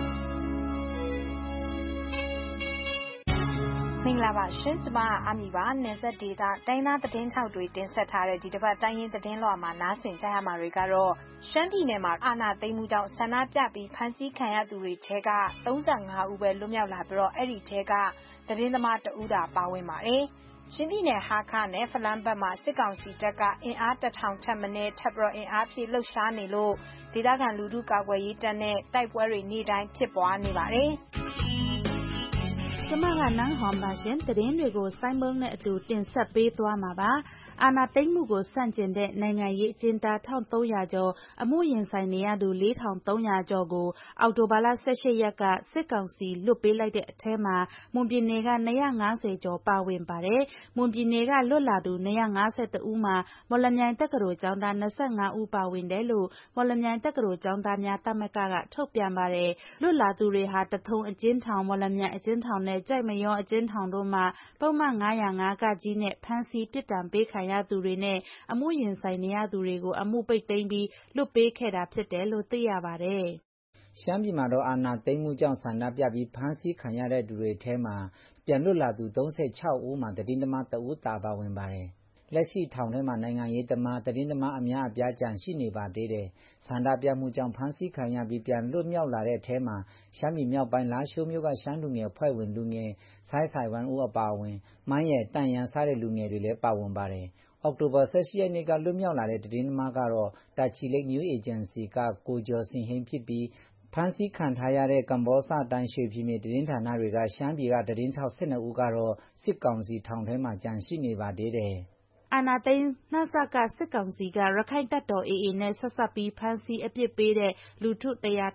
မင်္ဂလာပါရှင်ကျမအာမီပါနယ်စပ်ဒေသတိုင်းသားသတင်းထောက်တွေတင်ဆက်ထားတဲ့ဒီတစ်ပတ်တိုင်းရင်းသတင်းလွှာမှာနားဆင်ကြရမှာတွေကတော့ရှမ်းပြည်နယ်မှာအာဏာသိမ်းမှုကြောင့်ဆန္ဒပြပြီးဖမ်းဆီးခံရသူတွေထဲက35ဦးပဲလွတ်မြောက်လာပြီးတော့အဲ့ဒီထဲကသတင်းသမားတဦးသာပါဝင်ပါတယ်ချင်းပြည်နယ်ဟာခနဲ့ဖလန်းဘက်မှာစစ်ကောင်စီတပ်ကအင်အား1000ထက်မနည်းထပ်ပြီးအင်အားဖြည့်လှုပ်ရှားနေလို့ဒေသခံလူထုကာကွယ်ရေးတပ်နဲ့တိုက်ပွဲတွေနေ့တိုင်းဖြစ်ပွားနေပါတယ်ကျမကနန်းဟွန်ပါရှင်သတင်းတွေကိုစိုင်းမုံနဲ့အတူတင်ဆက်ပေးသွားမှာပါအာဏာသိမ်းမှုကိုဆန့်ကျင်တဲ့နိုင်ငံရေးအကျဉ်းသား1300ကျော်အမှုရင်ဆိုင်နေရသူ4300ကျော်ကိုအောက်တိုဘာလ18ရက်ကစစ်ကောင်စီလွတ်ပေးလိုက်တဲ့အထဲမှာမွန်ပြည်နယ်က250ကျော်ပါဝင်ပါတယ်မွန်ပြည်နယ်ကလွတ်လာသူ252ဦးမှာမော်လမြိုင်တက္ကသိုလ်ကျောင်းသား25ဦးပါဝင်တယ်လို့မော်လမြိုင်တက္ကသိုလ်ကျောင်းသားများသမဂ္ဂကထုတ်ပြန်ပါတယ်လွတ်လာသူတွေဟာတထုံအကျဉ်းထောင်မော်လမြိုင်အကျဉ်းထောင်နဲ့ကြိုက်မရောအကျဉ်းထောင်တို့မှာပုံမှန်905ကကြီးနဲ့ဖမ်းဆီးပြစ်ဒဏ်ပေးခံရသူတွေနဲ့အမှုရင်ဆိုင်နေရသူတွေကိုအမှုပိတ်သိမ်းပြီးလွတ်ပေးခဲ့တာဖြစ်တယ်လို့သိရပါတယ်ရှမ်းပြည်မှာတော့အာဏာသိမ်းမှုကြောင့်ဆန္ဒပြပြီးဖမ်းဆီးခံရတဲ့သူတွေထဲမှာပြန်လွတ်လာသူ36ဦးမှာသတင်းသမားတဦးသာပါဝင်ပါတယ်လက်ရှိထောင်ထဲမှာနိုင်ငံရေးသမားသတင်းသမားအများအပြားကြံရှိနေပါသေးတယ်။ဆန္ဒပြမှုကြောင့်ဖမ်းဆီးခံရပြီးပြန်လွတ်မြောက်လာတဲ့အထဲမှာရှမ်းပြည်မြောက်ပိုင်းလားရှိုးမြို့ကရှမ်းလူငယ်အဖွဲ့ဝင်လူငယ်ဆိုင်းဆိုင်ဝမ်ဦးအပါအဝင်မိုင်းရဲတန်ရန်စားတဲ့လူငယ်တွေလည်းပါဝင်ပါတယ်။အောက်တိုဘာ18ရက်နေ့ကလွတ်မြောက်လာတဲ့သတင်းသမားကတော့တာချီလိတ် New Agency ကကိုကျော်စင်ဟိန်းဖြစ်ပြီးဖမ်းဆီးခံထားရတဲ့ကမ္ဘောဇတိုင်းရွှေပြည်မြေသတင်းဌာနတွေကရှမ်းပြည်ကသတင်းထောက်12ဦးကတော့စစ်ကောင်စီထောင်ထဲမှာကြံရှိနေပါသေးတယ်။အာဏာသိမ်းနှစကစစ်ကောင်စီကရခိုင်တပ်တော် AA နဲ့ဆက်ဆက်ပြီးဖမ်းဆီးအပြစ်ပေးတဲ့လူထု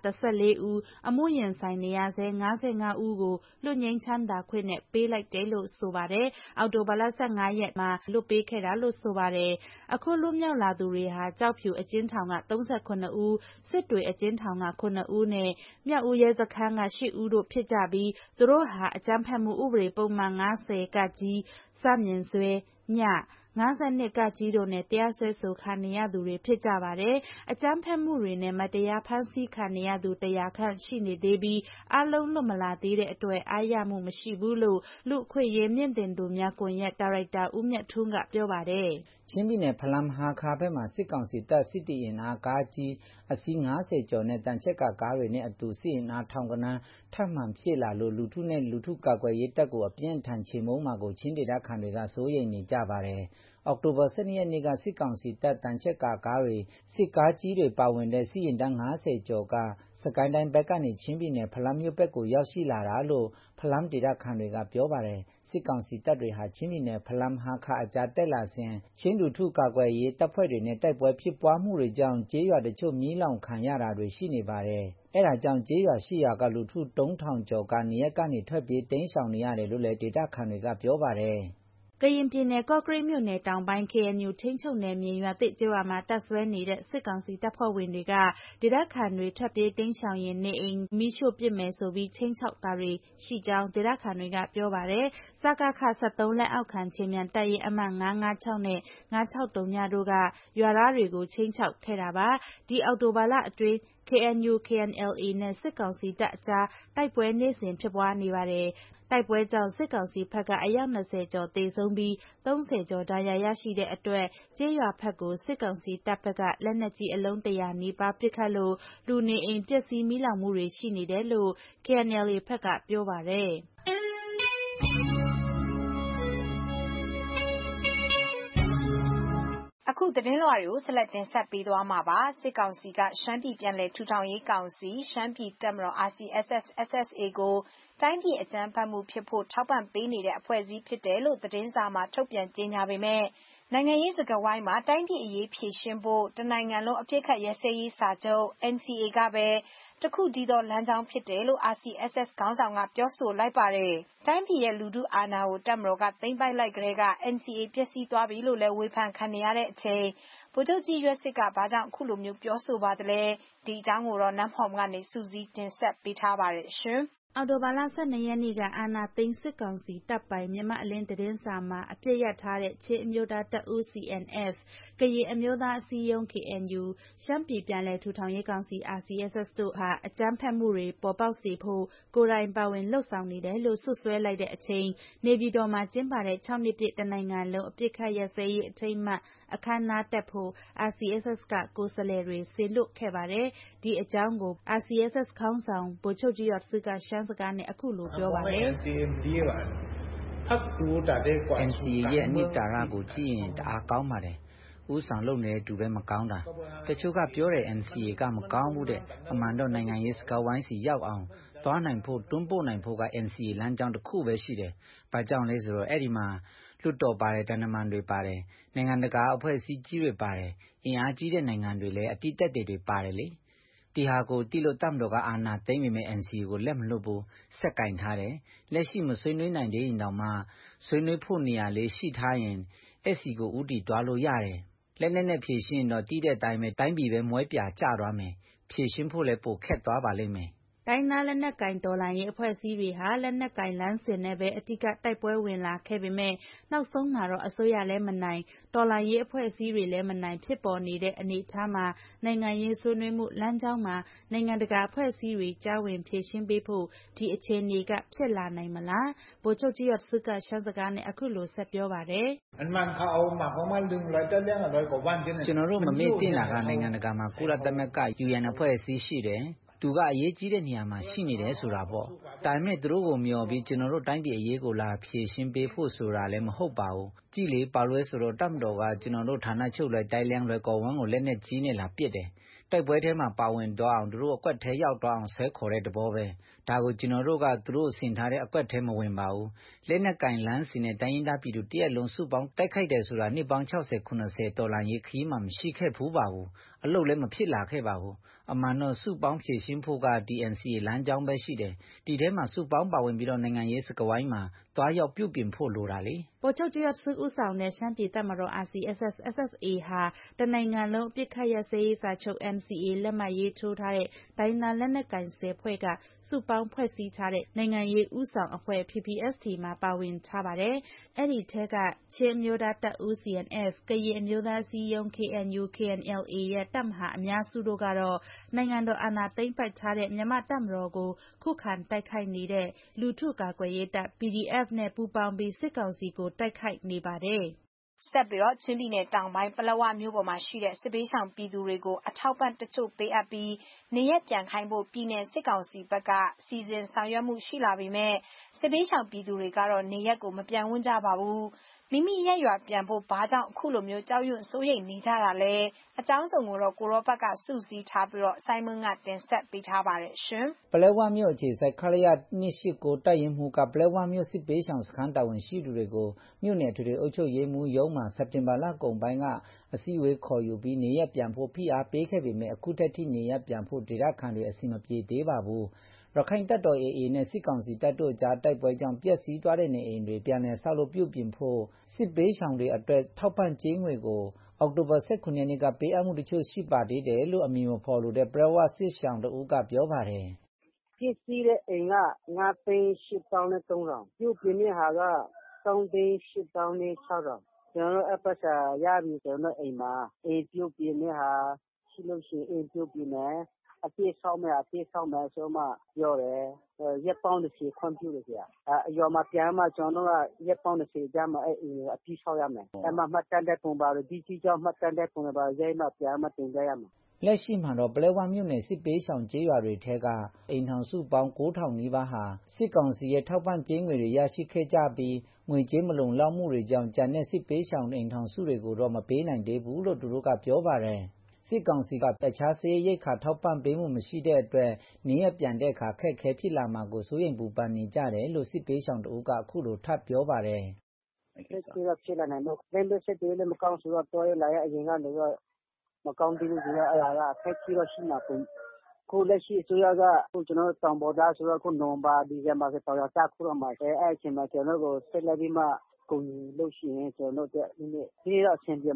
114ဦးအမှုရင်ဆိုင်နေရဆဲ55ဦးကိုလွတ်ငြိမ်းချမ်းသာခွင့်နဲ့ပေးလိုက်တယ်လို့ဆိုပါတယ်။အောက်တိုဘာလ15ရက်မှာလွတ်ပေးခဲ့တာလို့ဆိုပါတယ်။အခုလွတ်မြောက်လာသူတွေဟာကြောက်ဖြူအကျဉ်းထောင်က38ဦးစစ်တွေအကျဉ်းထောင်က9ဦးနဲ့မြောက်ဦးရဲစခန်းက8ဦးတို့ဖြစ်ကြပြီးသူတို့ဟာအကြမ်းဖက်မှုဥပဒေပုံမှန်90ကကြီးစမြင့်ဆွဲည52ကကြီးတို့နဲ့တရားစွဲဆိုခံနေရသူတွေဖြစ်ကြပါတယ်။အကြမ်းဖက်မှုတွေနဲ့မတရားဖမ်းဆီးခံနေရသူ100ခန့်ရှိနေသေးပြီးအလုံးလွတ်မလာသေးတဲ့အတွက်အားရမှုမရှိဘူးလို့လူအခွင့်အရေးမြင့်တင်သူများကွန်ရက်ဒါရိုက်တာဦးမြတ်ထွန်းကပြောပါတယ်။ချင်းပြည်နယ်ဖလမ်ဟာခါဘက်မှာစစ်ကောင်စီတပ်စစ်တီရင်အားကားကြီးအစီး90ကျော်နဲ့တန်ချက်ကကားတွေနဲ့အတူစစ်ရင်အားထောင်ကနန်းထပ်မံဖြစ်လာလို့လူထုနဲ့လူထုကာကွယ်ရေးတပ်ကိုအပြင်းထန်ချေမှုန်းမှာကိုချင်းဒေသခံတွေကစိုးရိမ်နေကြပါတယ်။အောက်တိုဘာ12ရက်နေ့ကစစ်ကောင်စီတပ်တန်ချက်ကားတွေစစ်ကားကြီးတွေပါဝင်တဲ့စစ်ရင်တန်း90ကျော်ကစကိုင်းတိုင်းဘက်ကနေချင်းပြည်နယ်ဖလမ်မြို့ဘက်ကိုရောက်ရှိလာတာလို့ဖလမ်ဒေသခံတွေကပြောပါတယ်စစ်ကောင်စီတပ်တွေဟာချင်းပြည်နယ်ဖလမ်ဟာခါအကြားတက်လာစဉ်ချင်းလူထုကာကွယ်ရေးတပ်ဖွဲ့တွေနဲ့တိုက်ပွဲဖြစ်ပွားမှုတွေကြောင့်ကျေးရွာတချို့မီးလောင်ခံရတာတွေရှိနေပါတယ်အဲဒါကြောင့်ကျေးရွာရှိရာကလူထု3000ကျော်ကနေရက်ကနေထွက်ပြေးတိမ်းရှောင်နေရတယ်လို့လည်းဒေသခံတွေကပြောပါတယ်ကရင်ပြည်နယ်ကော့ကရိတ်မြို့နယ်တောင်ပိုင်း KNU ထိန်းချုပ်နယ်မြေရွာသစ်ကျေးရွာမှာတပ်စွဲနေတဲ့စစ်ကောင်စီတပ်ဖွဲ့ဝင်တွေကဒေသခံတွေထွက်ပြေးတိမ်းရှောင်ရင်နေအိမ်မီးရှို့ပစ်မယ်ဆိုပြီးချိန်ချောက်တာတွေရှိကြောင်းဒေသခံတွေကပြောပါတယ်။စကခ73လက်အောက်ခံချင်းမြန်တပ်ရင်းအမှတ်956နဲ့963တို့ကရွာသားတွေကိုချိန်ချောက်ခဲ့တာပါ။ဒီအောက်တိုဘာလအတွင်းKNU KNLA နဲ့စစ်ကောင်စီတပ်အကြားတိုက်ပွဲနေ့စဉ်ဖြစ်ပွားနေပါတယ်။တိုက်ပွဲကြောင့်စစ်ကောင်စီဘက်ကအယောက်20ကျော်သေဆုံးပြီး30ကျော်ဒဏ်ရာရရှိတဲ့အတွက်ကျေးရွာဘက်ကိုစစ်ကောင်စီတပ်ဘက်ကလက်နက်ကြီးအလုံး100နီးပါးပစ်ခတ်လို့လူနေအိမ်ပျက်စီးမီးလောင်မှုတွေရှိနေတယ်လို့ KNLA ဘက်ကပြောပါတယ်။အခုသတင်းလွှာတွေကိုဆက်လက်တင်ဆက်ပေးသွားမှာပါစစ်ကောင်စီကရှမ်းပြည်ပြည်နယ်ထူထောင်ရေးကောင်စီရှမ်းပြည်တပ်မတော် RCSS/SSA ကိုတိုင်းပြည်အကြမ်းဖက်မှုဖြစ်ဖို့ထောက်ပံ့ပေးနေတဲ့အဖွဲ့အစည်းဖြစ်တယ်လို့သတင်းစာမှာထုတ်ပြန်ကြေညာပေမဲ့နိုင်ငံရေးစကားဝိုင်းမှာတိုင်းပြည်အရေးဖြေရှင်းဖို့တနိုင်ငံလုံးအပြစ်ခတ်ရစဲရေးစာချုပ် NCA ကပဲတခုတည်းသောလမ်းကြောင်းဖြစ်တယ်လို့ RCSS ခေါင်းဆောင်ကပြောဆိုလိုက်ပါတယ်။တိုင်းပြည်ရဲ့လူထုအာဏာကိုတပ်မတော်ကသိမ်းပိုက်လိုက်ကလေးက NCA ပျက်စီးသွားပြီလို့လည်းဝေဖန်ခံနေရတဲ့အချိန်ဗိုလ်ချုပ်ကြီးရွက်စစ်ကဘာကြောင့်အခုလိုမျိုးပြောဆိုပါသလဲဒီအကြောင်းကိုတော့နန်းဖော်ကနေစူးစီးတင်ဆက်ပေးထားပါတယ်ရှင်။အောက်တိုဘာလ 12 ရက်နေ့က အာဏာသိမ်းစစ်ကောင်စီတပ်ပိုင်မြန်မာ့အလင်းသတင်းစာမှာ အပစ်ရပ်ထားတဲ့ ချင်းအမျိုးသားတပ်ဦး CNF ၊ ကရင်အမျိုးသားအစည်းအရုံး KNU ၊ ရှမ်းပြည်ပြန်လည်ထူထောင်ရေးကောင်စီ RCSS တို့ဟာ အကြမ်းဖက်မှုတွေ ပေါ်ပေါက်စေဖို့ ကိုယ်တိုင်ပါဝင်လုပ်ဆောင်နေတယ်လို့ စွပ်စွဲလိုက်တဲ့အချိန် နေပြည်တော်မှာကျင်းပတဲ့ 6 နှစ်ပြည့် တစ်နိုင်ငံလုံးအပစ်အခတ်ရပ်စဲရေး အထိမ်းအမှတ် အခမ်းအနားတက်ဖို့ RCSS က ကိုယ်စားလှယ်တွေစေလွှတ်ခဲ့ပါတယ်။ ဒီအကြောင်းကို RCSS ခေါင်းဆောင် ဗိုလ်ချုပ်ကြီးယွတ်ဆစ်က ရှမ်းစကားနဲ့ အခုလိုပြောပါတယ်။ NCA ရဲ့အနှစ်သာရကိုကြည့်ရင်တအားကောင်းပါတယ်။ဦးဆောင်လုပ်နေတဲ့သူပဲမကောင်းတာ။တချို့ကပြောတယ် NCA ကမကောင်းဘူးတဲ့အမှန်တော့နိုင်ငံရေးစကားဝိုင်းစီရောက်အောင်သွားနိုင်ဖို့တွန်းပို့နိုင်ဖို့က NCA လမ်းကြောင်းတစ်ခုပဲရှိတယ်။ဘာကြောင့်လဲဆိုတော့အဲ့ဒီမှာလွှတ်တော်ပါတယ်တန်တမန်တွေပါတယ်နိုင်ငံတကာအဖွဲ့အစည်းကြီးတွေပါတယ်အင်အားကြီးတဲ့နိုင်ငံတွေလည်းအတိတ်တွေပါတယ်လေဒီဟာကိုတိလို့တပ်မတော်ကအာဏာသိမ်းပေမဲ့ NCA ကိုလက်မလွတ်ဘူးစက်ကင်ထားတယ်လက်ရှိမဆွေးနွေးနိုင်သေးရင်တောင်မှဆွေးနွေးဖို့နေရာလေးရှိထားရင်အဲ့စီကိုဦးတည်သွားလို့ရတယ်လက်နဲ့ဖြည့်ရှင်းတော့တီးတဲ့အတိုင်းပဲတိုင်းပြည်ပဲမွဲပြာကျသွားမယ်ဖြည့်ရှင်းဖို့လည်းပိုခက်သွားပါလိမ့်မယ်တိုင်းသားလက်နက်ကိုင်တော်လှန်ရေးအဖွဲ့အစည်းတွေဟာလက်နက်ကိုင်လမ်းစဉ်နဲ့ပဲအဓိကတိုက်ပွဲဝင်လာခဲ့ပေမဲ့နောက်ဆုံးမှာတော့အစိုးရလည်းမနိုင်တော်လှန်ရေးအဖွဲ့အစည်းတွေလည်းမနိုင်ဖြစ်ပေါ်နေတဲ့အနေအထားမှာနိုင်ငံရေးဆွေးနွေးမှုလမ်းကြောင်းမှာနိုင်ငံတကာအဖွဲ့အစည်းတွေကြားဝင်ဖြေရှင်းပေးဖို့ဒီအခြေအနေကဖြစ်လာနိုင်မလားဗိုလ်ချုပ်ကြီးယွတ်ဆစ်ကရှမ်းစကားနဲ့အခုလိုဆက်ပြောပါတယ်ကျွန်တော်တို့မမေ့တင်လာကနိုင်ငံတကာမှာကုလသမဂ္ဂ UN အဖွဲ့အစည်းရှိတယ်သူကအရေးကြီးတဲ့နေရာမှာရှိနေတယ်ဆိုတာပေါ့ဒါပေမဲ့သူတို့ကိုမျှော်ပြီးကျွန်တော်တို့တိုင်းပြည်အရေးကိုလာဖြေရှင်းပေးဖို့ဆိုတာလည်းမဟုတ်ပါဘူးကြည်လေပါလွဲဆိုတော့တပ်မတော်ကကျွန်တော်တို့ဌာနချုပ်လွယ်တိုင်းလျံလွယ်ကော်ဝန်းကိုလက်နဲ့ကြီးနဲ့လာပစ်တယ်တိုက်ပွဲထဲမှာပါဝင်တော့အောင်သူတို့အကွက်ထဲရောက်တော့အောင်ဆွဲခေါ်တဲ့တဘောပဲဒါကိုကျွန်တော်တို့ကသူတို့ဆင်ထားတဲ့အကွက်ထဲမဝင်ပါဘူးလက်နက်ကင်လန်းစီနဲ့တိုင်းရင်းသားပြည်သူတရက်လုံးစုပေါင်းတိုက်ခိုက်တယ်ဆိုတာနှစ်ပေါင်း60-90တော်လှန်ရေးခရီးမှမရှိခဲ့ဘူးပါဘူးအလုပ်လည်းမဖြစ်လာခဲ့ပါဘူးအမှန်တော့စုပေါင်းဖြည့်ရှင်းဖို့က DNCA လမ်းကြောင်းပဲရှိတယ်ဒီထဲမှာစုပေါင်းပါဝင်ပြီးတော့နိုင်ငံရေးစကားဝိုင်းမှာတွားရောက်ပြုပြင်ဖို့လိုတာလေဗိုလ်ချုပ်ကြီးယွတ်ဆစ်ဦးဆောင်တဲ့ရှမ်းပြည်တပ်မတော် RCSS/SSA ဟာတနိုင်ငံလုံးအပစ်အခတ်ရပ်စဲရေးစာချုပ် NCA လက်မှတ်ရေးထိုးထားတဲ့တိုင်းသားလက်နက်ကိုင်10ဖွဲ့ကစုပေါင်းဖွဲ့စည်းထားတဲ့နိုင်ငံရေးဦးဆောင်အဖွဲ့ PPST မှာပါဝင်ထားပါတယ်အဲ့ဒီထဲကချင်းအမျိုးသားတပ်ဦး CNF ကရင်အမျိုးသားအစည်းအရုံး KNU KNLA ရဲ့တပ်မဟာအများစုတို့ကတော့နိုင်ငံတော်အာဏာသိမ်းပိုက်ထားတဲ့မြန်မာ့တပ်မတော်ကိုခုခံတိုက်ခိုက်နေတဲ့လူထုကာကွယ်ရေးတပ် PDF နဲ့ပူးပေါင်းပြီးစစ်ကောင်စီကိုတိုက်ခိုက်နေပါတယ်ဆက်ပြီးတော့ချင်းပြည်နယ်တောင်ပိုင်းပလက်ဝမြို့ပေါ်မှာရှိတဲ့စစ်ဘေးရှောင်ပြည်သူတွေကိုအထောက်ပံ့တချို့ပေးအပ်ပြီးနေရက်ပြန်ခိုင်းဖို့ပြည်နယ်စစ်ကောင်စီဘက်ကစီစဉ်ဆောင်ရွက်မှုရှိလာပေမဲ့စစ်ဘေးရှောင်ပြည်သူတွေကတော့နေရက်ကိုမပြန်ဝန်းကြပါဘူးမိမိရက်ရွာပြန်ဖို့ဘာကြောင့်အခုလိုမျိုးကြောက်ရွံ့စိုးရိမ်နေကြတာလဲအကြောင်းစုံကိုတော့ကိုရောဘက်ကစုစည်းထားပြီးတော့စိုင်းမွန်းကတင်ဆက်ပေးထားပါတယ်ရှင်ပလက်ဝမြို့အခြေစိုက်ခရရ289တပ်ရင်းမှုကပလက်ဝမြို့စစ်ပေးဆောင်စခန်းတာဝန်ရှိသူတွေကိုမြို့နယ်ထွေထွေအုပ်ချုပ်ရေးမှူးရုံးမှာစက်တင်ဘာလကုန်ပိုင်းကအစည်းအဝေးခေါ်ယူပြီးနေရက်ပြန်ဖို့ဖိအားပေးခဲ့ပေမဲ့အခုထက်ထိနေရက်ပြန်ဖို့ဒေသခံတွေအစီမပြေသေးပါဘူးရခိုင်တပ်တော် AA နဲ့စစ်ကောင်စီတပ်တို့ကြားတိုက်ပွဲကြောင့်ပျက်စီးသွားတဲ့နေအိမ်တွေပြန်လည်ဆောက်လုပ်ပြုပြင်ဖို့စစ်ပေးဆောင်တွေအတွက်ထောက်ပံ့ကြေးငွေကိုအောက်တိုဘာ19ရက်နေ့ကပေးအပ်မှုတချို့ရှိပါသေးတယ်လို့အမည်မဖော်လိုတဲ့ပလက်ဝစစ်ရှောင်တဦးကပြောပါတယ်ပစ္စည်းတဲ့အိမ်က9,830,000ပြုပြင်တဲ့ဟာက3,860,000ကျွန်တော်တို့အပတ်စာရပြီကျွန်တော်တို့အိမ်မှာအိမ်ပြုပြင်တဲ့ဟာရှိလို့ရှိရင်အိမ်ပြုပြင်မယ်အပြည့်ဆောက်မယ်ဆိုမှပြောတယ်ရက်ပေါင်း30ခွင့်ပြုတယ်ကြာအရွာမှာပြန်မှကျွန်တော်တို့ကရက်ပေါင်း30ကြာမှအဲ့အိမ်ကိုအပြည့်ဆောက်ရမယ်အဲ့မှာမှတ်တမ်းတဲ့ပုံပါလို့ဒီကြီးကြောင့်မှတ်တမ်းတဲ့ပုံပါရိုက်မှပြန်မှတင်ကြရမယ်လက်ရှိမှာတော့ပလက်ဝမြို့နယ်စစ်ပေးဆောင်ကျေးရွာတွေထဲကအိမ်ထောင်စုပေါင်း 9,000 နီးပါးဟာစစ်ကောင်စီရဲ့ထောက်ပံ့ကြေးငွေတွေရရှိခဲ့ကြပြီးငွေကြေးမလုံလောက်မှုတွေကြောင့်ကျန်တဲ့စစ်ပေးဆောင်အိမ်ထောင်စုတွေကိုတော့မပေးနိုင်သေးဘူးလို့သူတို့ကပြောပါတယ်စစ်ကောင်စီကတခြားစစ်ရိတ်ခါထောက်ပံ့ပေးမှုမရှိတဲ့အတွက်နေရပြန်တဲ့အခါခက်ခဲဖြစ်လာမှာကိုစိုးရိမ်ပူပန်နေကြတယ်လို့စစ်ပေးဆောင်တဦးကအခုလိုထပ်ပြောပါတယ်အခက်အခဲဖြစ်လာနိုင်တော့လက်လက်ဆက်တွေလည်းမကောင်းဆိုတော့တော်ရလာရအရင်ကလည်းမကောင်းသေးဘူးဆိုတော့အဲ့ဒါကအခက်အခဲရှိမှာပုံခုလက်ရှိအစိုးရကခုကျွန်တော်တောင်ပေါ်သားဆိုတော့ခုနိုဘာဒီဇင်ဘာဆိုတော့ရခုတော့မှာအဲ့အချိန်မှာကျွန်တော်ကိုဆက်လက်ပြီးမှကုန်လို့ရှိရင်ကျွန်တော်တို့ဒီနေ့တော့အဆင်ပြေမှာ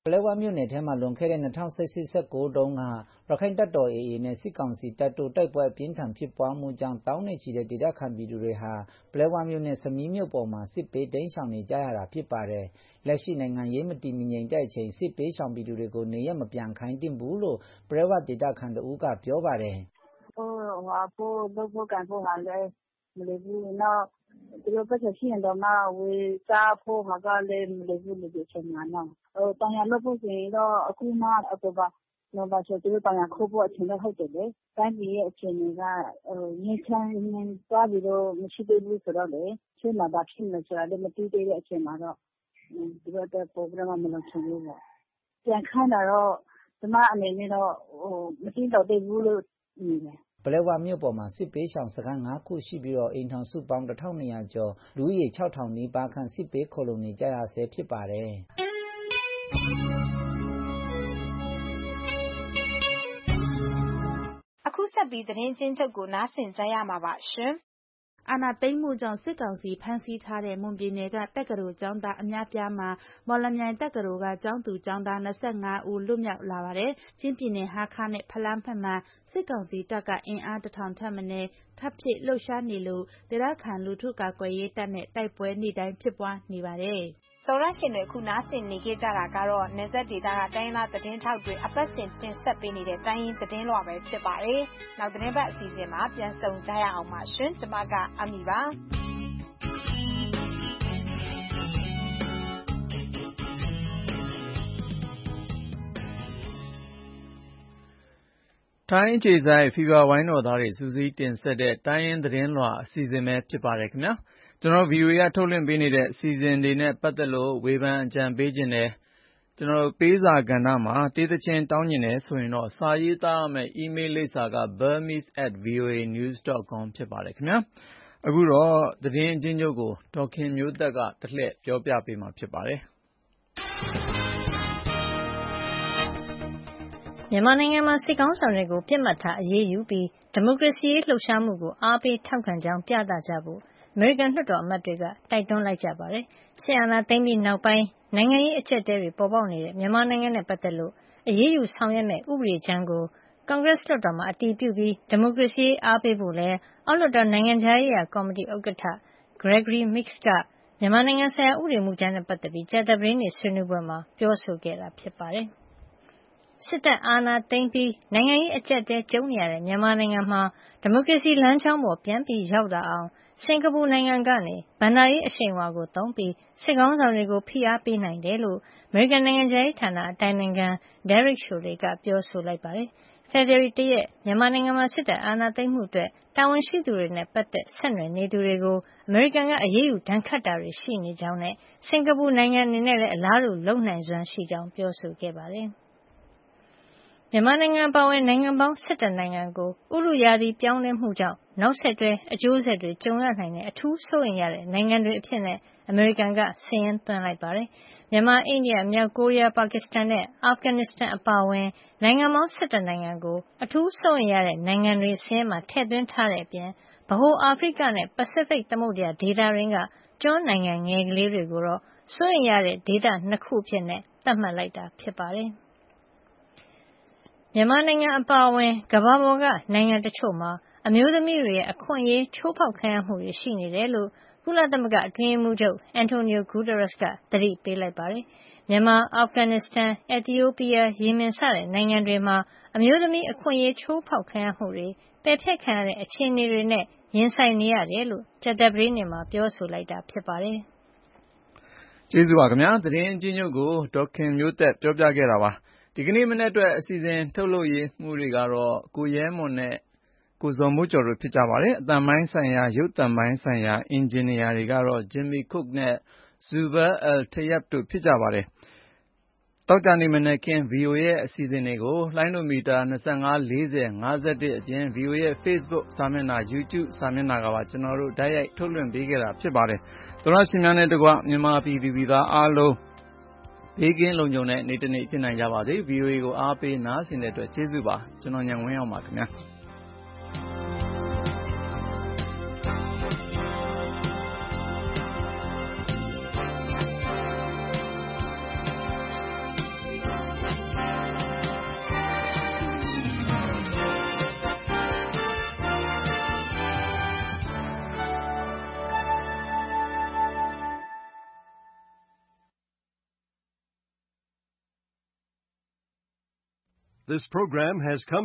ပလက်ဝမြို့နယ်ထဲမှာလွန်ခဲ့တဲ့2018-19တုန်းကရခိုင်တပ်တော် AA နဲ့စစ်ကောင်စီတပ်တို့တိုက်ပွဲအပြင်းထန်ဖြစ်ပွားမှုကြောင့်တောင်းနဲ့ချီတဲ့ဒေသခံပြည်သူတွေဟာပလက်ဝမြို့နဲ့စမီးမြို့ပေါ်မှာစစ်ပေးတိမ်းရှောင်နေကြရတာဖြစ်ပါတယ်။လက်ရှိနိုင်ငံရေးမတည်မငြိမ်တဲ့အချိန်စစ်ပေးရှောင်ပြည်သူတွေကိုနေရမပြန်ခိုင်းသင့်ဘူးလို့ပလက်ဝဒေသခံတဦးကပြောပါတယ်။လုပ်ဖို့ကန်ဖို့ဟာလည်းမလွယ်ဘူး။နောက်သူတို့ပတ်သက်ရှိရင်တော့ဝေစားဖို့ဟာကလည်းမလွယ်ဘူးလို့ပြောချင်တာနော်။တောင်ယာလုပ်ဖို့ဆိုရင်တော့အခုမှအော်တိုဘာနော်ဘာဆိုသူတို့တောင်ယာခိုးဖို့အချိန်တော့ဟုတ်တယ်လေ။တိုင်းပြည်ရဲ့အခြေအနေကငြိမ်းချမ်းသွားပြီးတော့မရှိသေးဘူးဆိုတော့လေရှေ့မှာဘာဖြစ်မလဲဆိုတာလည်းမသိသေးတဲ့အချိန်မှာတော့သူတို့အတွက်ပိုပြီးတော့မလုံခြုံဘူးပေါ့။ပြန်ခိုင်းတာတော့ကျမအနေနဲ့တော့မသိတော့သေးဘူးလို့မြင်တယ်ပလက်ဝမြို့ပေါ်မှာစစ်ပေးရှောင်စခန်း5ခုရှိပြီးတော့အိမ်ထောင်စုပေါင်း1200ကျော်လူဦးရေ6000နီးပါးခန့်စစ်ပေးခိုလုံနေကြရဆဲဖြစ်ပါတယ်အခုဆက်ပြီးသတင်းချင်းချုပ်ကိုနားဆင်ကြရမှာပါရှင်အာဏာသိမ်းမှုကြောင့်စစ်ကောင်စီဖမ်းဆီးထားတဲ့မွန်ပြည်နယ်ကတက္ကသိုလ်ကျောင်းသားအများပြားမှာမော်လမြိုင်တက္ကသိုလ်ကကျောင်းသူကျောင်းသား25ဦးလွတ်မြောက်လာပါတယ်။ချင်းပြည်နယ်ဟားခါးနဲ့ဖလမ်းဘက်မှာစစ်ကောင်စီတပ်ကအင်အား1000ထက်မနည်းထပ်ဖြည့်လှုပ်ရှားနေလို့ဒေသခံလူထုကာကွယ်ရေးတပ်နဲ့တိုက်ပွဲနေ့တိုင်းဖြစ်ပွားနေပါတယ်။သောရရှင်တွေအခုနားဆင်နေကြတာကတော့နယ်စပ်ဒေသကတိုင်းရင်းသားသတင်းထောက်တွေအပတ်စဉ်တင်ဆက်ပေးနေတဲ့တိုင်းရင်းသတင်းလွှာပဲဖြစ်ပါတယ်။နောက်သတင်းပတ်အစီအစဉ်မှာပြန်ဆုံကြရအောင်ပါရှင်။ကျွန်မကအမီပါ။ထိုင်းအခြေစိုက်ဖီဗာဝိုင်းတော်သားတွေစူးစီးတင်ဆက်တဲ့တိုင်းရင်းသတင်းလွှာအစီအစဉ်ပဲဖြစ်ပါတယ်ခင်ဗျာကျွန်တော် VOA ကထုတ်လွှင့်ပေးနေတဲ့အစီအစဉ်တွေနဲ့ပတ်သက်လို့ဝေဖန်အကြံပေးခြင်းနဲ့ကျွန်တော်ပေးစာကဏ္ဍမှာတေးသချင်းတောင်းကျင်တယ်ဆိုရင်တော့စာရေးသားရမယ့် email လိပ်စာက burmese@voanews.com ဖြစ်ပါတယ်ခင်ဗျာအခုတော့သတင်းအချင်းချုပ်ကိုဒေါက်ခင်မျိုးသက်ကတလှည့်ပြောပြပေးမှာဖြစ်ပါတယ်မြန်မာနိုင်ငံမှာစစ်ကောင်ဆောင်တွေကိုပြစ်မှတ်ထားအရေးယူပြီးဒီမိုကရေစီရေးလှုပ်ရှားမှုကိုအားပေးထောက်ခံကြောင်းပြသကြဖို့အမေရိကန်လွှတ်တော်အမတ်တွေကတိုက်တွန်းလိုက်ကြပါတယ်။စစ်အာဏာသိမ်းပြီးနောက်ပိုင်းနိုင်ငံရေးအကျပ်အတည်းတွေပေါ်ပေါက်နေတဲ့မြန်မာနိုင်ငံနဲ့ပတ်သက်လို့အရေးယူဆောင်ရွက်မဲ့ဥပဒေကြမ်းကိုကွန်ဂရက်လွှတ်တော်မှာအတည်ပြုပြီးဒီမိုကရေစီရေးအားပေးဖို့လဲအောက်လွှတ်တော်နိုင်ငံခြားရေးရာကော်မတီဥက္ကဋ္ဌ Gregory Meeks ကမြန်မာနိုင်ငံဆိုင်ရာဥပဒေမူကြမ်းနဲ့ပတ်သက်ပြီးကြာသပတေးနေ့ဆွေးနွေးပွဲမှာပြောဆိုခဲ့တာဖြစ်ပါတယ်။စစ်တပ်အာဏာသိမ်းပြီးနိုင်ငံရေးအကျပ်အတည်းကြုံနေရတဲ့မြန်မာနိုင်ငံမှာဒီမိုကရေစီလမ်းကြောင်းပေါ်ပြန်ပြီးရောက်လာအောင်စင်ကာပူနိုင်ငံကနေဘဏ္ဍာရေးအရှိန်အဝါကိုသုံးပြီးစစ်ကောင်ဆောင်တွေကိုဖိအားပေးနိုင်တယ်လို့အမေရိကန်နိုင်ငံခြားရေးဌာနအတိုင်ပင်ခံ Derek Chollet ကပြောဆိုလိုက်ပါတယ်။ဖေဖေါ်ဝါရီလ 1 ရက်မြန်မာနိုင်ငံမှာစစ်တပ်အာဏာသိမ်းမှုအတွက်တာဝန်ရှိသူတွေနဲ့ပတ်သက်ဆက်နွယ်နေသူတွေကိုအမေရိကန်ကအရေးယူဒဏ်ခတ်တာတွေရှိနေကြောင်းနဲ့စင်ကာပူနိုင်ငံအနေနဲ့လည်းအလားတူလုပ်နိုင်စွမ်းရှိကြောင်းပြောဆိုခဲ့ပါတယ်။မြန်မာနိုင်ငံပါဝင်နိုင်ငံပေါင်း17နိုင်ငံကိုဥတုရာသီပြောင်းလဲမှုကြောင့်နောက်ဆက်တွဲအကျိုးဆက်တွေကြုံရနိုင်တဲ့အထူးစိုးရိမ်ရတဲ့နိုင်ငံတွေအဖြစ်နဲ့အမေရိကန်ကစာရင်းသွင်းလိုက်ပါတယ်။မြန်မာ၊အိန္ဒိယ၊မြောက်ကိုရီးယား၊ပါကစ္စတန်နဲ့အာဖဂန်နစ္စတန်အပါအဝင်နိုင်ငံပေါင်း17နိုင်ငံကိုအထူးစိုးရိမ်ရတဲ့နိုင်ငံတွေစာရင်းမှာထည့်သွင်းထားတဲ့အပြင်ဗဟိုအာဖရိကနဲ့ပစိဖိတ်သမုဒ္ဒရာဒေသတွင်းကကျွန်းနိုင်ငံငယ်ကလေးတွေကိုတော့စိုးရိမ်ရတဲ့ဒေသ2ခုအဖြစ်နဲ့သတ်မှတ်လိုက်တာဖြစ်ပါတယ်။မြန်မာနိုင်ငံအပါအဝင်ကမ္ဘာပေါ်ကနိုင်ငံတချို့မှာအမျိုးသမီးတွေရဲ့အခွင့်အရေးချိုးဖောက်ခံရမှုတွေရှိနေတယ်လို့ကုလသမဂ္ဂအတွင်းရေးမှူးချုပ် Antonio Guterres ကသတိပေးလိုက်ပါတယ်။မြန်မာ၊အာဖဂန်နစ္စတန်၊အက်သီယိုးပီးယား၊ယီမင်စတဲ့နိုင်ငံတွေမှာအမျိုးသမီးအခွင့်အရေးချိုးဖောက်ခံရမှုတွေပယ်ဖျက်ခံရတဲ့အခြေအနေတွေနဲ့ရင်ဆိုင်နေရတယ်လို့ကြာသပတေးနေ့မှာပြောဆိုလိုက်တာဖြစ်ပါတယ်။ကျေးဇူးပါခင်ဗျာ။သတင်းအချင်းချုပ်ကိုဒေါက်ခင်မျိုးသက်ပြောပြခဲ့တာပါ။ဒီကနေ့မနေ့အတွက်အစီအစဉ်ထုတ်လုပ်ရေးမှုတွေကတော့ကိုရဲမွန်နဲ့ကိုဇော်မိုးကျော်တို့ဖြစ်ကြပါတယ်။အသံပိုင်းဆိုင်ရာရုပ်သံပိုင်းဆိုင်ရာအင်ဂျင်နီယာတွေကတော့ Jimmy Cook နဲ့ Zubair Al-Tayyab တို့ဖြစ်ကြပါတယ်။သောကြာနေ့မနက်ခင်း VOA ရဲ့အစီအစဉ်တွေကိုလိုင်းဒိုမီတာ25 40 51အပြင် VOA ရဲ့ Facebook စာမျက်နှာ YouTube စာမျက်နှာကပါကျွန်တော်တို့ဓာတ်ရိုက်ထုတ်လွှင့်ပေးခဲ့တာဖြစ်ပါတယ်။သောရရှင်များနဲ့တကွမြန်မာပြည်သူပြည်သားအားလုံးဘေးကင်းလုံခြုံတဲ့နေ့တစ်နေ့ဖြစ်နိုင်ကြပါစေ။ VOA ကိုအားပေးနားဆင်တဲ့အတွက်ကျေးဇူးပါ။ကျွန်တော်ညံဝင်းအောင်ပါခင်ဗျာ။ This program has come